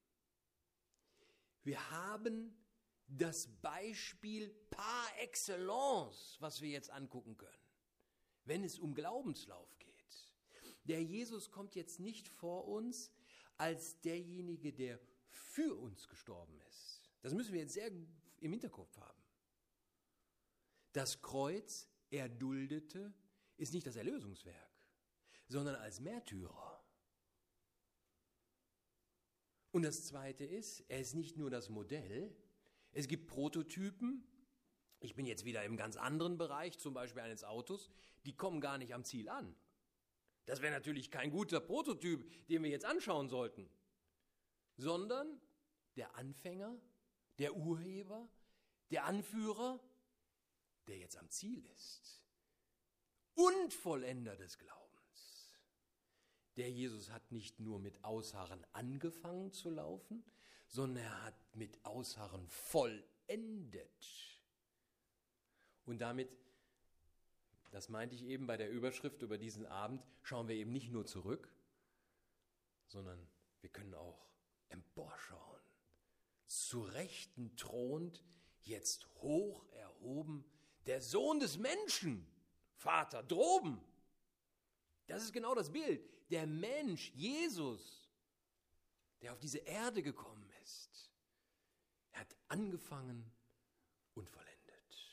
Wir haben das Beispiel par excellence, was wir jetzt angucken können, wenn es um Glaubenslauf geht. Der Jesus kommt jetzt nicht vor uns als derjenige, der für uns gestorben ist. Das müssen wir jetzt sehr im Hinterkopf haben. Das Kreuz, er duldete, ist nicht das Erlösungswerk, sondern als Märtyrer. Und das Zweite ist, er ist nicht nur das Modell, es gibt Prototypen, ich bin jetzt wieder im ganz anderen Bereich, zum Beispiel eines Autos, die kommen gar nicht am Ziel an. Das wäre natürlich kein guter Prototyp, den wir jetzt anschauen sollten, sondern der Anfänger, der Urheber, der Anführer, der jetzt am Ziel ist und Vollender des Glaubens. Der Jesus hat nicht nur mit Ausharren angefangen zu laufen, sondern er hat mit Ausharren vollendet. Und damit, das meinte ich eben bei der Überschrift über diesen Abend, schauen wir eben nicht nur zurück, sondern wir können auch emporschauen. Zu Rechten thront, jetzt hoch erhoben, der Sohn des Menschen, Vater, droben. Das ist genau das Bild. Der Mensch, Jesus, der auf diese Erde gekommen ist, er hat angefangen und vollendet.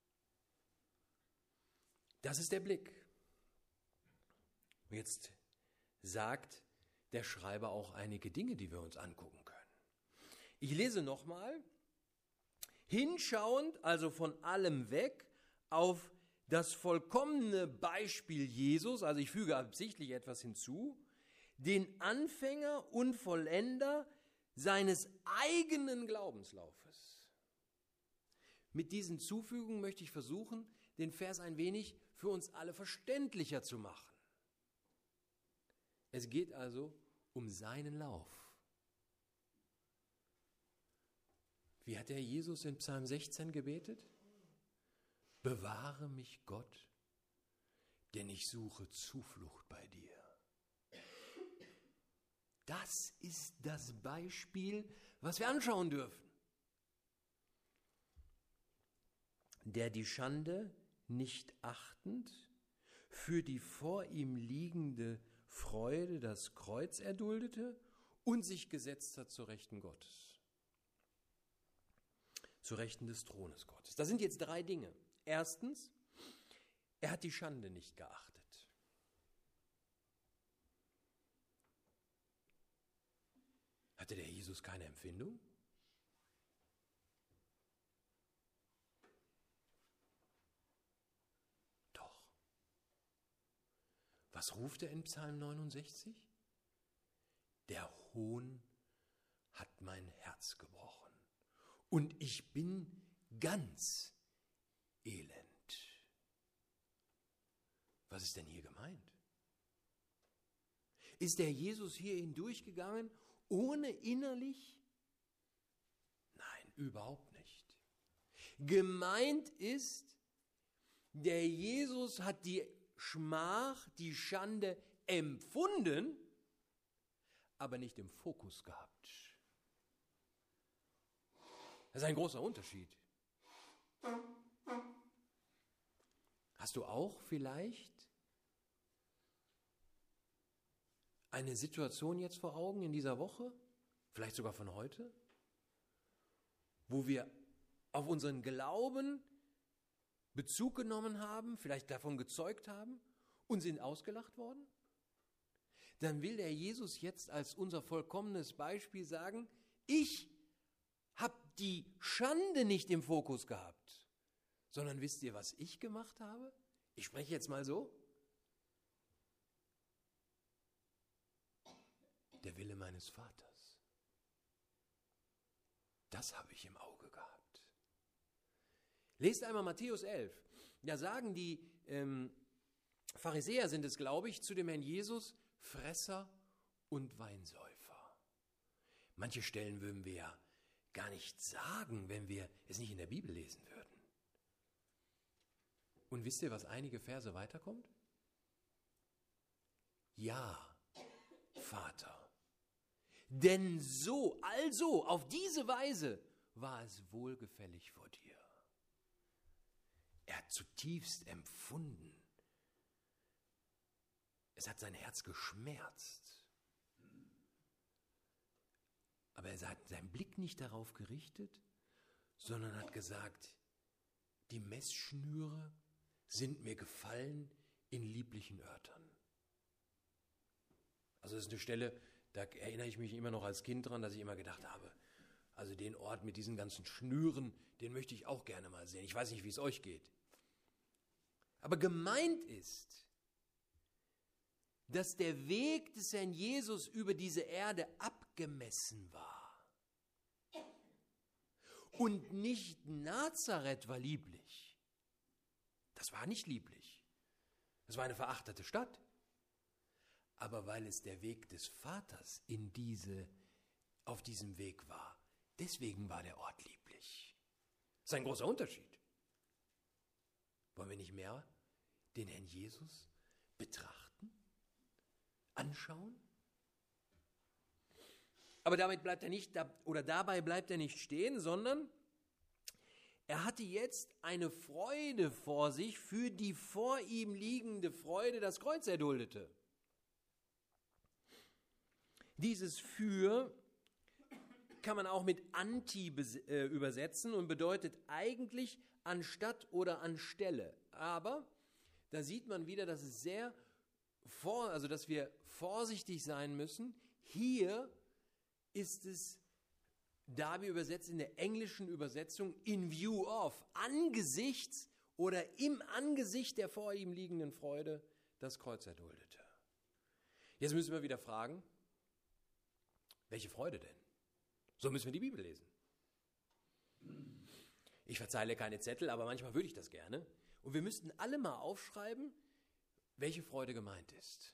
Das ist der Blick. Und jetzt sagt der Schreiber auch einige Dinge, die wir uns angucken können. Ich lese nochmal. Hinschauend, also von allem weg, auf das vollkommene Beispiel Jesus, also ich füge absichtlich etwas hinzu, den Anfänger und Vollender seines eigenen Glaubenslaufes. Mit diesen Zufügungen möchte ich versuchen, den Vers ein wenig für uns alle verständlicher zu machen. Es geht also um seinen Lauf. Wie hat der Jesus in Psalm sechzehn gebetet? Bewahre mich, Gott, denn ich suche Zuflucht bei dir. Das ist das Beispiel, was wir anschauen dürfen. Der die Schande nicht achtend, für die vor ihm liegende Freude das Kreuz erduldete und sich gesetzt hat zur Rechten Gottes. Zu Rechten des Thrones Gottes. Das sind jetzt drei Dinge. Erstens, er hat die Schande nicht geachtet. Hatte der Jesus keine Empfindung? Doch. Was ruft er in Psalm neunundsechzig? Der Hohn hat mein Herz gebrochen und ich bin ganz elend. Was ist denn hier gemeint? Ist der Jesus hier hindurchgegangen, ohne innerlich? Nein. Überhaupt nicht. Gemeint ist, der Jesus hat die Schmach, die Schande empfunden, aber nicht im Fokus gehabt. Das ist ein großer Unterschied. Hast du auch vielleicht eine Situation jetzt vor Augen in dieser Woche, vielleicht sogar von heute, wo wir auf unseren Glauben Bezug genommen haben, vielleicht davon gezeugt haben und sind ausgelacht worden? Dann will der Jesus jetzt als unser vollkommenes Beispiel sagen, ich habe die Schande nicht im Fokus gehabt, sondern wisst ihr, was ich gemacht habe? Ich spreche jetzt mal so. Der Wille meines Vaters. Das habe ich im Auge gehabt. Lest einmal Matthäus elf. Da sagen die ähm, Pharisäer, sind es glaube ich, zu dem Herrn Jesus, Fresser und Weinsäufer. Manche Stellen würden wir ja gar nicht sagen, wenn wir es nicht in der Bibel lesen würden. Und wisst ihr, was einige Verse weiterkommt? Ja, Vater. Denn so, also, auf diese Weise war es wohlgefällig vor dir. Er hat zutiefst empfunden. Es hat sein Herz geschmerzt. Aber er hat seinen Blick nicht darauf gerichtet, sondern hat gesagt, die Messschnüre sind mir gefallen in lieblichen Örtern. Also das ist eine Stelle, da erinnere ich mich immer noch als Kind dran, dass ich immer gedacht habe, also den Ort mit diesen ganzen Schnüren, den möchte ich auch gerne mal sehen. Ich weiß nicht, wie es euch geht. Aber gemeint ist, dass der Weg des Herrn Jesus über diese Erde abgemessen war. Und nicht Nazareth war lieblich. Das war nicht lieblich. Das war eine verachtete Stadt. Aber weil es der Weg des Vaters in diese, auf diesem Weg war, deswegen war der Ort lieblich. Das ist ein großer Unterschied. Wollen wir nicht mehr den Herrn Jesus betrachten, anschauen? Aber damit bleibt er nicht, oder dabei bleibt er nicht stehen, sondern er hatte jetzt eine Freude vor sich, für die vor ihm liegende Freude das Kreuz erduldete. Dieses für kann man auch mit anti äh, übersetzen und bedeutet eigentlich anstatt oder anstelle. Aber da sieht man wieder, dass es sehr vor, also dass wir vorsichtig sein müssen. Hier ist es Darby übersetzt in der englischen Übersetzung in view of, angesichts oder im Angesicht der vor ihm liegenden Freude das Kreuz erduldete. Jetzt müssen wir wieder fragen, welche Freude denn? So müssen wir die Bibel lesen. Ich verteile keine Zettel, aber manchmal würde ich das gerne. Und wir müssten alle mal aufschreiben, welche Freude gemeint ist.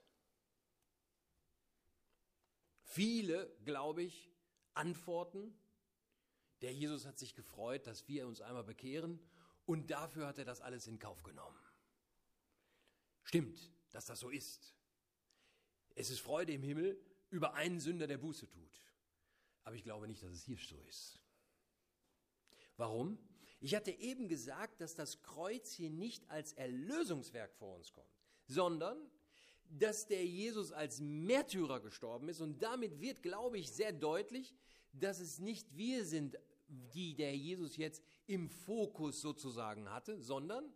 Viele, glaube ich, antworten, der Jesus hat sich gefreut, dass wir uns einmal bekehren und dafür hat er das alles in Kauf genommen. Stimmt, dass das so ist. Es ist Freude im Himmel über einen Sünder, der Buße tut. Aber ich glaube nicht, dass es hier so ist. Warum? Ich hatte eben gesagt, dass das Kreuz hier nicht als Erlösungswerk vor uns kommt, sondern dass der Jesus als Märtyrer gestorben ist. Und damit wird, glaube ich, sehr deutlich, dass es nicht wir sind, die der Jesus jetzt im Fokus sozusagen hatte, sondern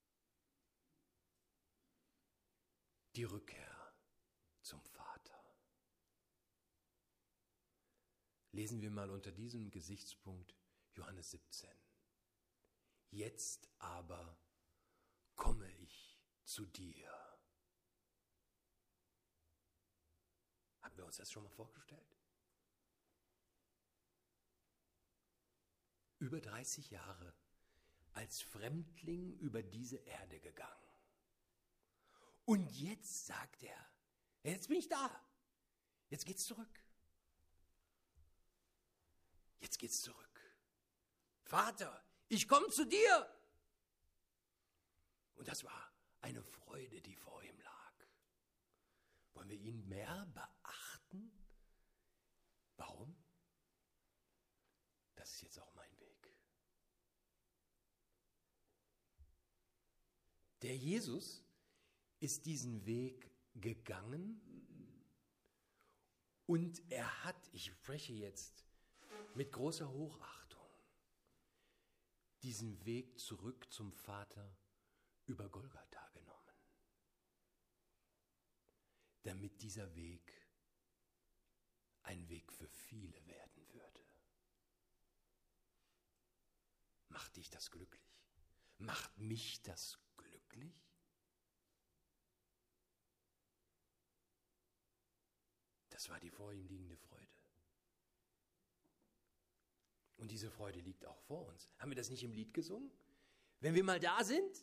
die Rückkehr zum Vater. Lesen wir mal unter diesem Gesichtspunkt Johannes siebzehn. Jetzt aber komme ich zu dir. Haben wir uns das schon mal vorgestellt? Über dreißig Jahre als Fremdling über diese Erde gegangen. Und jetzt sagt er, jetzt bin ich da. Jetzt geht's zurück. Jetzt geht's zurück. Vater, ich komme zu dir. Und das war eine Freude, die vor ihm lag. Wollen wir ihn mehr beachten? Warum? Das ist jetzt auch mein Weg. Der Jesus ist diesen Weg gegangen und er hat, ich spreche jetzt mit großer Hochachtung, diesen Weg zurück zum Vater über Golgatha genommen, damit dieser Weg ein Weg für viele werden würde. Macht dich das glücklich? Macht mich das glücklich? Das war die vor ihm liegende Freude. Und diese Freude liegt auch vor uns. Haben wir das nicht im Lied gesungen? Wenn wir mal da sind,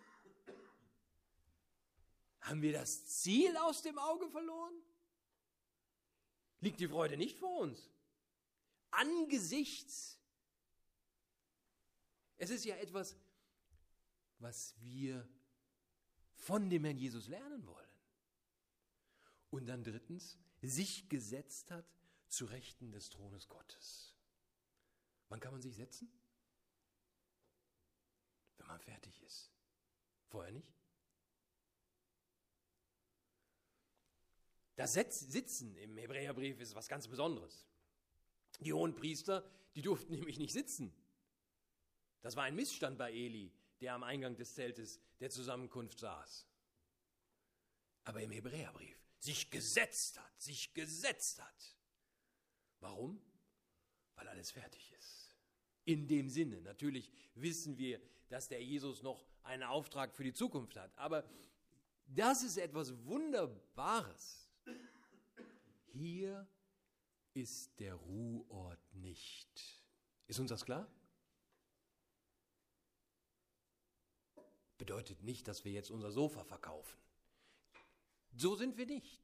haben wir das Ziel aus dem Auge verloren? Liegt die Freude nicht vor uns? Angesichts. Es ist ja etwas, was wir von dem Herrn Jesus lernen wollen. Und dann drittens, sich gesetzt hat zu Rechten des Thrones Gottes. Wann kann man sich setzen? Wenn man fertig ist. Vorher nicht? Das Sitzen im Hebräerbrief ist was ganz Besonderes. Die hohen Priester, die durften nämlich nicht sitzen. Das war ein Missstand bei Eli, der am Eingang des Zeltes der Zusammenkunft saß. Aber im Hebräerbrief sich gesetzt hat, sich gesetzt hat. Warum? Weil alles fertig ist. In dem Sinne, natürlich wissen wir, dass der Jesus noch einen Auftrag für die Zukunft hat. Aber das ist etwas Wunderbares. Hier ist der Ruheort nicht. Ist uns das klar? Bedeutet nicht, dass wir jetzt unser Sofa verkaufen. So sind wir nicht.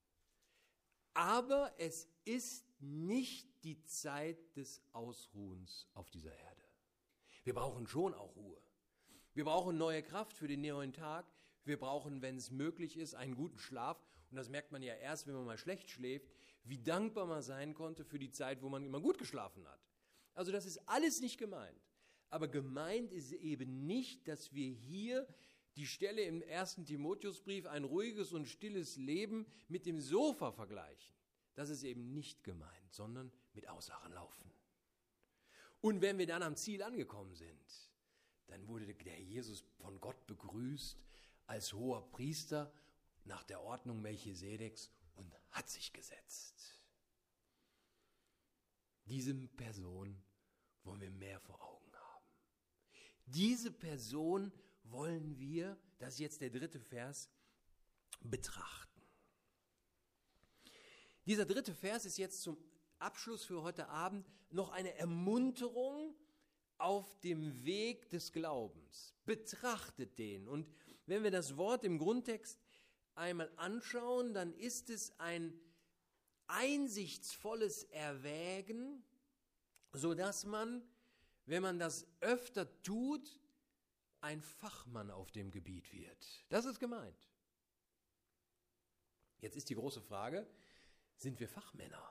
Aber es ist nicht die Zeit des Ausruhens auf dieser Erde. Wir brauchen schon auch Ruhe. Wir brauchen neue Kraft für den neuen Tag. Wir brauchen, wenn es möglich ist, einen guten Schlaf. Und das merkt man ja erst, wenn man mal schlecht schläft, wie dankbar man sein konnte für die Zeit, wo man immer gut geschlafen hat. Also das ist alles nicht gemeint. Aber gemeint ist eben nicht, dass wir hier die Stelle im ersten Timotheusbrief, ein ruhiges und stilles Leben, mit dem Sofa vergleichen. Das ist eben nicht gemeint, sondern mit Aussagen laufen. Und wenn wir dann am Ziel angekommen sind, dann wurde der Jesus von Gott begrüßt als hoher Priester nach der Ordnung Melchisedeks und hat sich gesetzt. Diese Person wollen wir mehr vor Augen haben. Diese Person wollen wir, das ist jetzt der dritte Vers, betrachten. Dieser dritte Vers ist jetzt zum Abschluss für heute Abend noch eine Ermunterung auf dem Weg des Glaubens. Betrachtet den. Und wenn wir das Wort im Grundtext einmal anschauen, dann ist es ein einsichtsvolles Erwägen, sodass man, wenn man das öfter tut, ein Fachmann auf dem Gebiet wird. Das ist gemeint. Jetzt ist die große Frage, sind wir Fachmänner?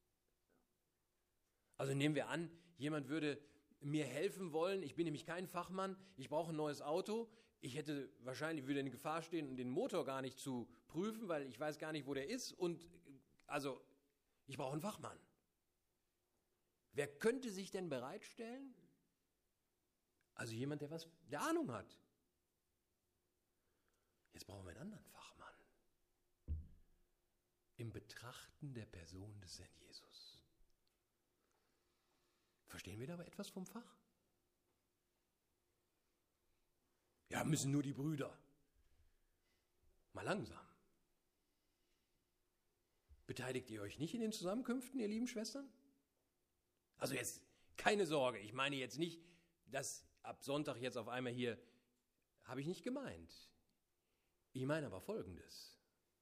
Also nehmen wir an, jemand würde mir helfen wollen, ich bin nämlich kein Fachmann, ich brauche ein neues Auto, ich hätte wahrscheinlich, würde in Gefahr stehen, den Motor gar nicht zu prüfen, weil ich weiß gar nicht, wo der ist und also ich brauche einen Fachmann. Wer könnte sich denn bereitstellen? Also jemand, der was, der Ahnung hat. Jetzt brauchen wir einen anderen Fachmann. Im Betrachten der Person des Herrn Jesus. Verstehen wir da aber etwas vom Fach? Ja, müssen nur die Brüder. Mal langsam. Beteiligt ihr euch nicht in den Zusammenkünften, ihr lieben Schwestern? Also jetzt keine Sorge, ich meine jetzt nicht, dass ab Sonntag jetzt auf einmal hier, habe ich nicht gemeint. Ich meine aber Folgendes.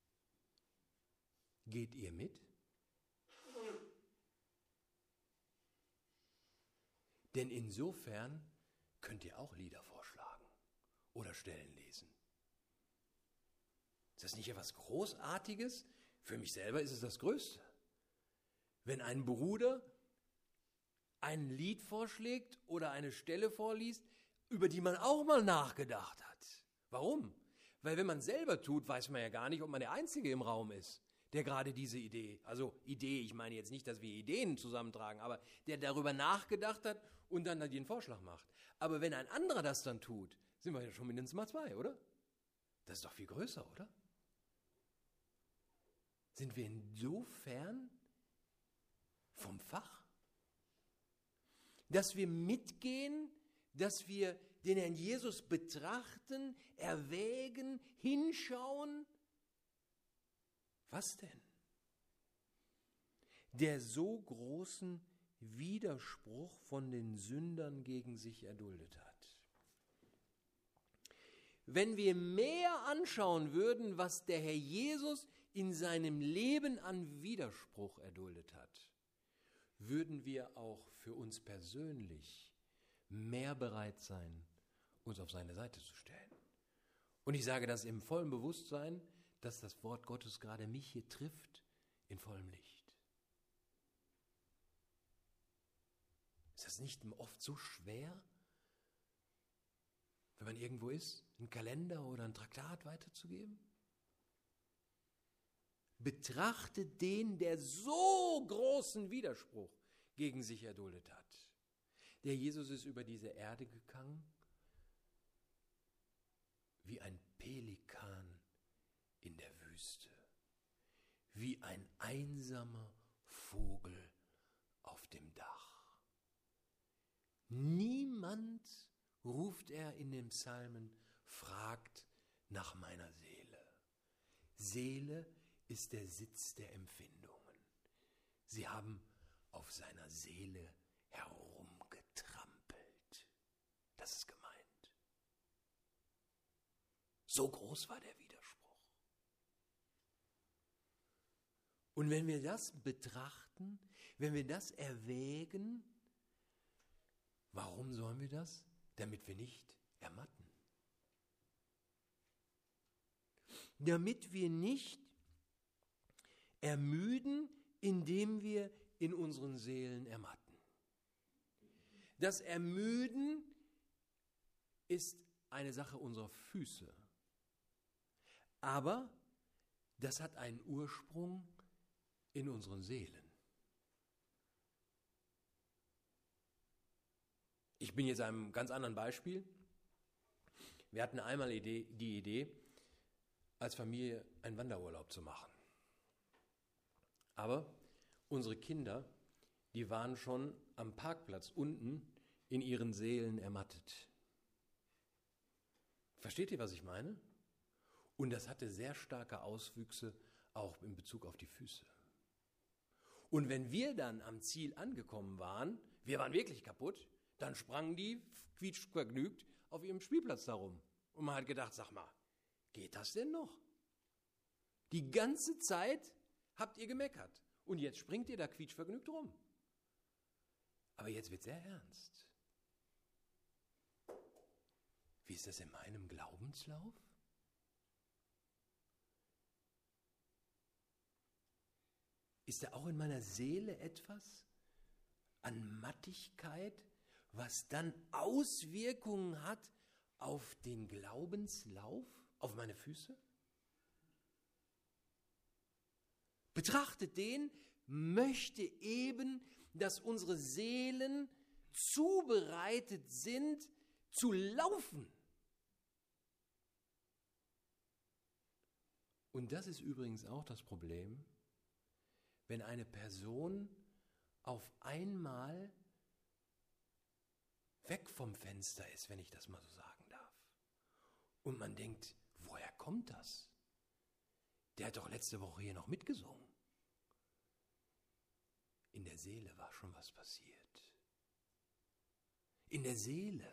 Geht ihr mit? Denn insofern könnt ihr auch Lieder vorschlagen oder Stellen lesen. Ist das nicht etwas Großartiges? Für mich selber ist es das Größte. Wenn ein Bruder ein Lied vorschlägt oder eine Stelle vorliest, über die man auch mal nachgedacht hat. Warum? Weil wenn man selber tut, weiß man ja gar nicht, ob man der Einzige im Raum ist, der gerade diese Idee, also Idee, ich meine jetzt nicht, dass wir Ideen zusammentragen, aber der darüber nachgedacht hat und dann den Vorschlag macht. Aber wenn ein anderer das dann tut, sind wir ja schon mindestens mal zwei, oder? Das ist doch viel größer, oder? Sind wir insofern vom Fach, dass wir mitgehen, dass wir den Herrn Jesus betrachten, erwägen, hinschauen? Was denn? Der so großen Widerspruch von den Sündern gegen sich erduldet hat. Wenn wir mehr anschauen würden, was der Herr Jesus in seinem Leben an Widerspruch erduldet hat, würden wir auch für uns persönlich mehr bereit sein, uns auf seine Seite zu stellen. Und ich sage das im vollen Bewusstsein, dass das Wort Gottes gerade mich hier trifft, in vollem Licht. Ist das nicht oft so schwer, wenn man irgendwo ist, einen Kalender oder ein Traktat weiterzugeben? Betrachtet den, der so großen Widerspruch gegen sich erduldet hat. Der Jesus ist über diese Erde gegangen, wie ein Pelikan in der Wüste, wie ein einsamer Vogel auf dem Dach. Niemand, ruft er in den Psalmen, fragt nach meiner Seele. Seele ist der Sitz der Empfindungen. Sie haben auf seiner Seele herumgetrampelt. Das ist gemeint. So groß war der Widerspruch. Und wenn wir das betrachten, wenn wir das erwägen, warum sollen wir das? Damit wir nicht ermatten. Damit wir nicht ermüden, indem wir in unseren Seelen ermatten. Das Ermüden ist eine Sache unserer Füße. Aber das hat einen Ursprung in unseren Seelen. Ich bin jetzt einem ganz anderen Beispiel. Wir hatten einmal die Idee, als Familie einen Wanderurlaub zu machen. Aber unsere Kinder, die waren schon am Parkplatz unten in ihren Seelen ermattet. Versteht ihr, was ich meine? Und das hatte sehr starke Auswüchse auch in Bezug auf die Füße. Und wenn wir dann am Ziel angekommen waren, wir waren wirklich kaputt, dann sprangen die quietschvergnügt auf ihrem Spielplatz darum. Und man hat gedacht, sag mal, geht das denn noch? Die ganze Zeit habt ihr gemeckert. Und jetzt springt ihr da quietschvergnügt rum. Aber jetzt wird es sehr ernst. Wie ist das in meinem Glaubenslauf? Ist da auch in meiner Seele etwas an Mattigkeit, was dann Auswirkungen hat auf den Glaubenslauf, auf meine Füße? Betrachtet den, möchte eben, dass unsere Seelen zubereitet sind, zu laufen. Und das ist übrigens auch das Problem, wenn eine Person auf einmal weg vom Fenster ist, wenn ich das mal so sagen darf. Und man denkt, woher kommt das? Der hat doch letzte Woche hier noch mitgesungen. In der Seele war schon was passiert. In der Seele.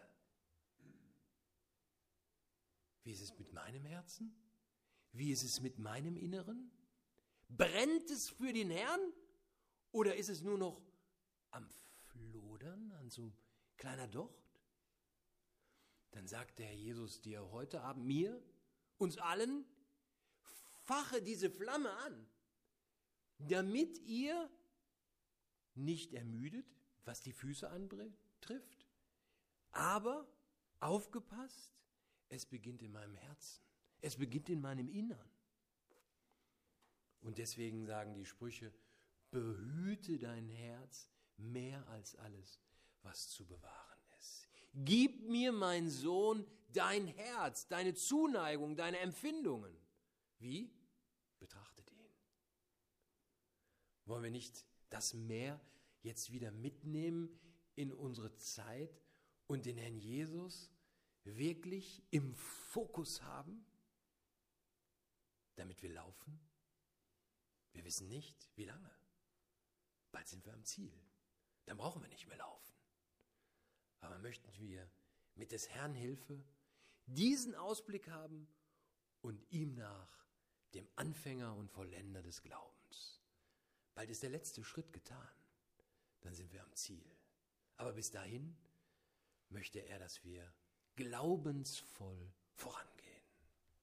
Wie ist es mit meinem Herzen? Wie ist es mit meinem Inneren? Brennt es für den Herrn? Oder ist es nur noch am Flodern, an so kleiner Docht? Dann sagt der Herr Jesus dir heute Abend, mir, uns allen, fache diese Flamme an, damit ihr nicht ermüdet, was die Füße antrifft, aber aufgepasst, es beginnt in meinem Herzen, es beginnt in meinem Innern. Und deswegen sagen die Sprüche, behüte dein Herz mehr als alles, was zu bewahren ist. Gib mir, mein Sohn, dein Herz, deine Zuneigung, deine Empfindungen. Wie? Betrachtet ihn. Wollen wir nicht das Meer jetzt wieder mitnehmen in unsere Zeit und den Herrn Jesus wirklich im Fokus haben, damit wir laufen? Wir wissen nicht, wie lange. Bald sind wir am Ziel. Dann brauchen wir nicht mehr laufen. Aber möchten wir mit des Herrn Hilfe diesen Ausblick haben und ihm nach, dem Anfänger und Vollender des Glaubens. Bald ist der letzte Schritt getan. Dann sind wir am Ziel. Aber bis dahin möchte er, dass wir glaubensvoll vorangehen.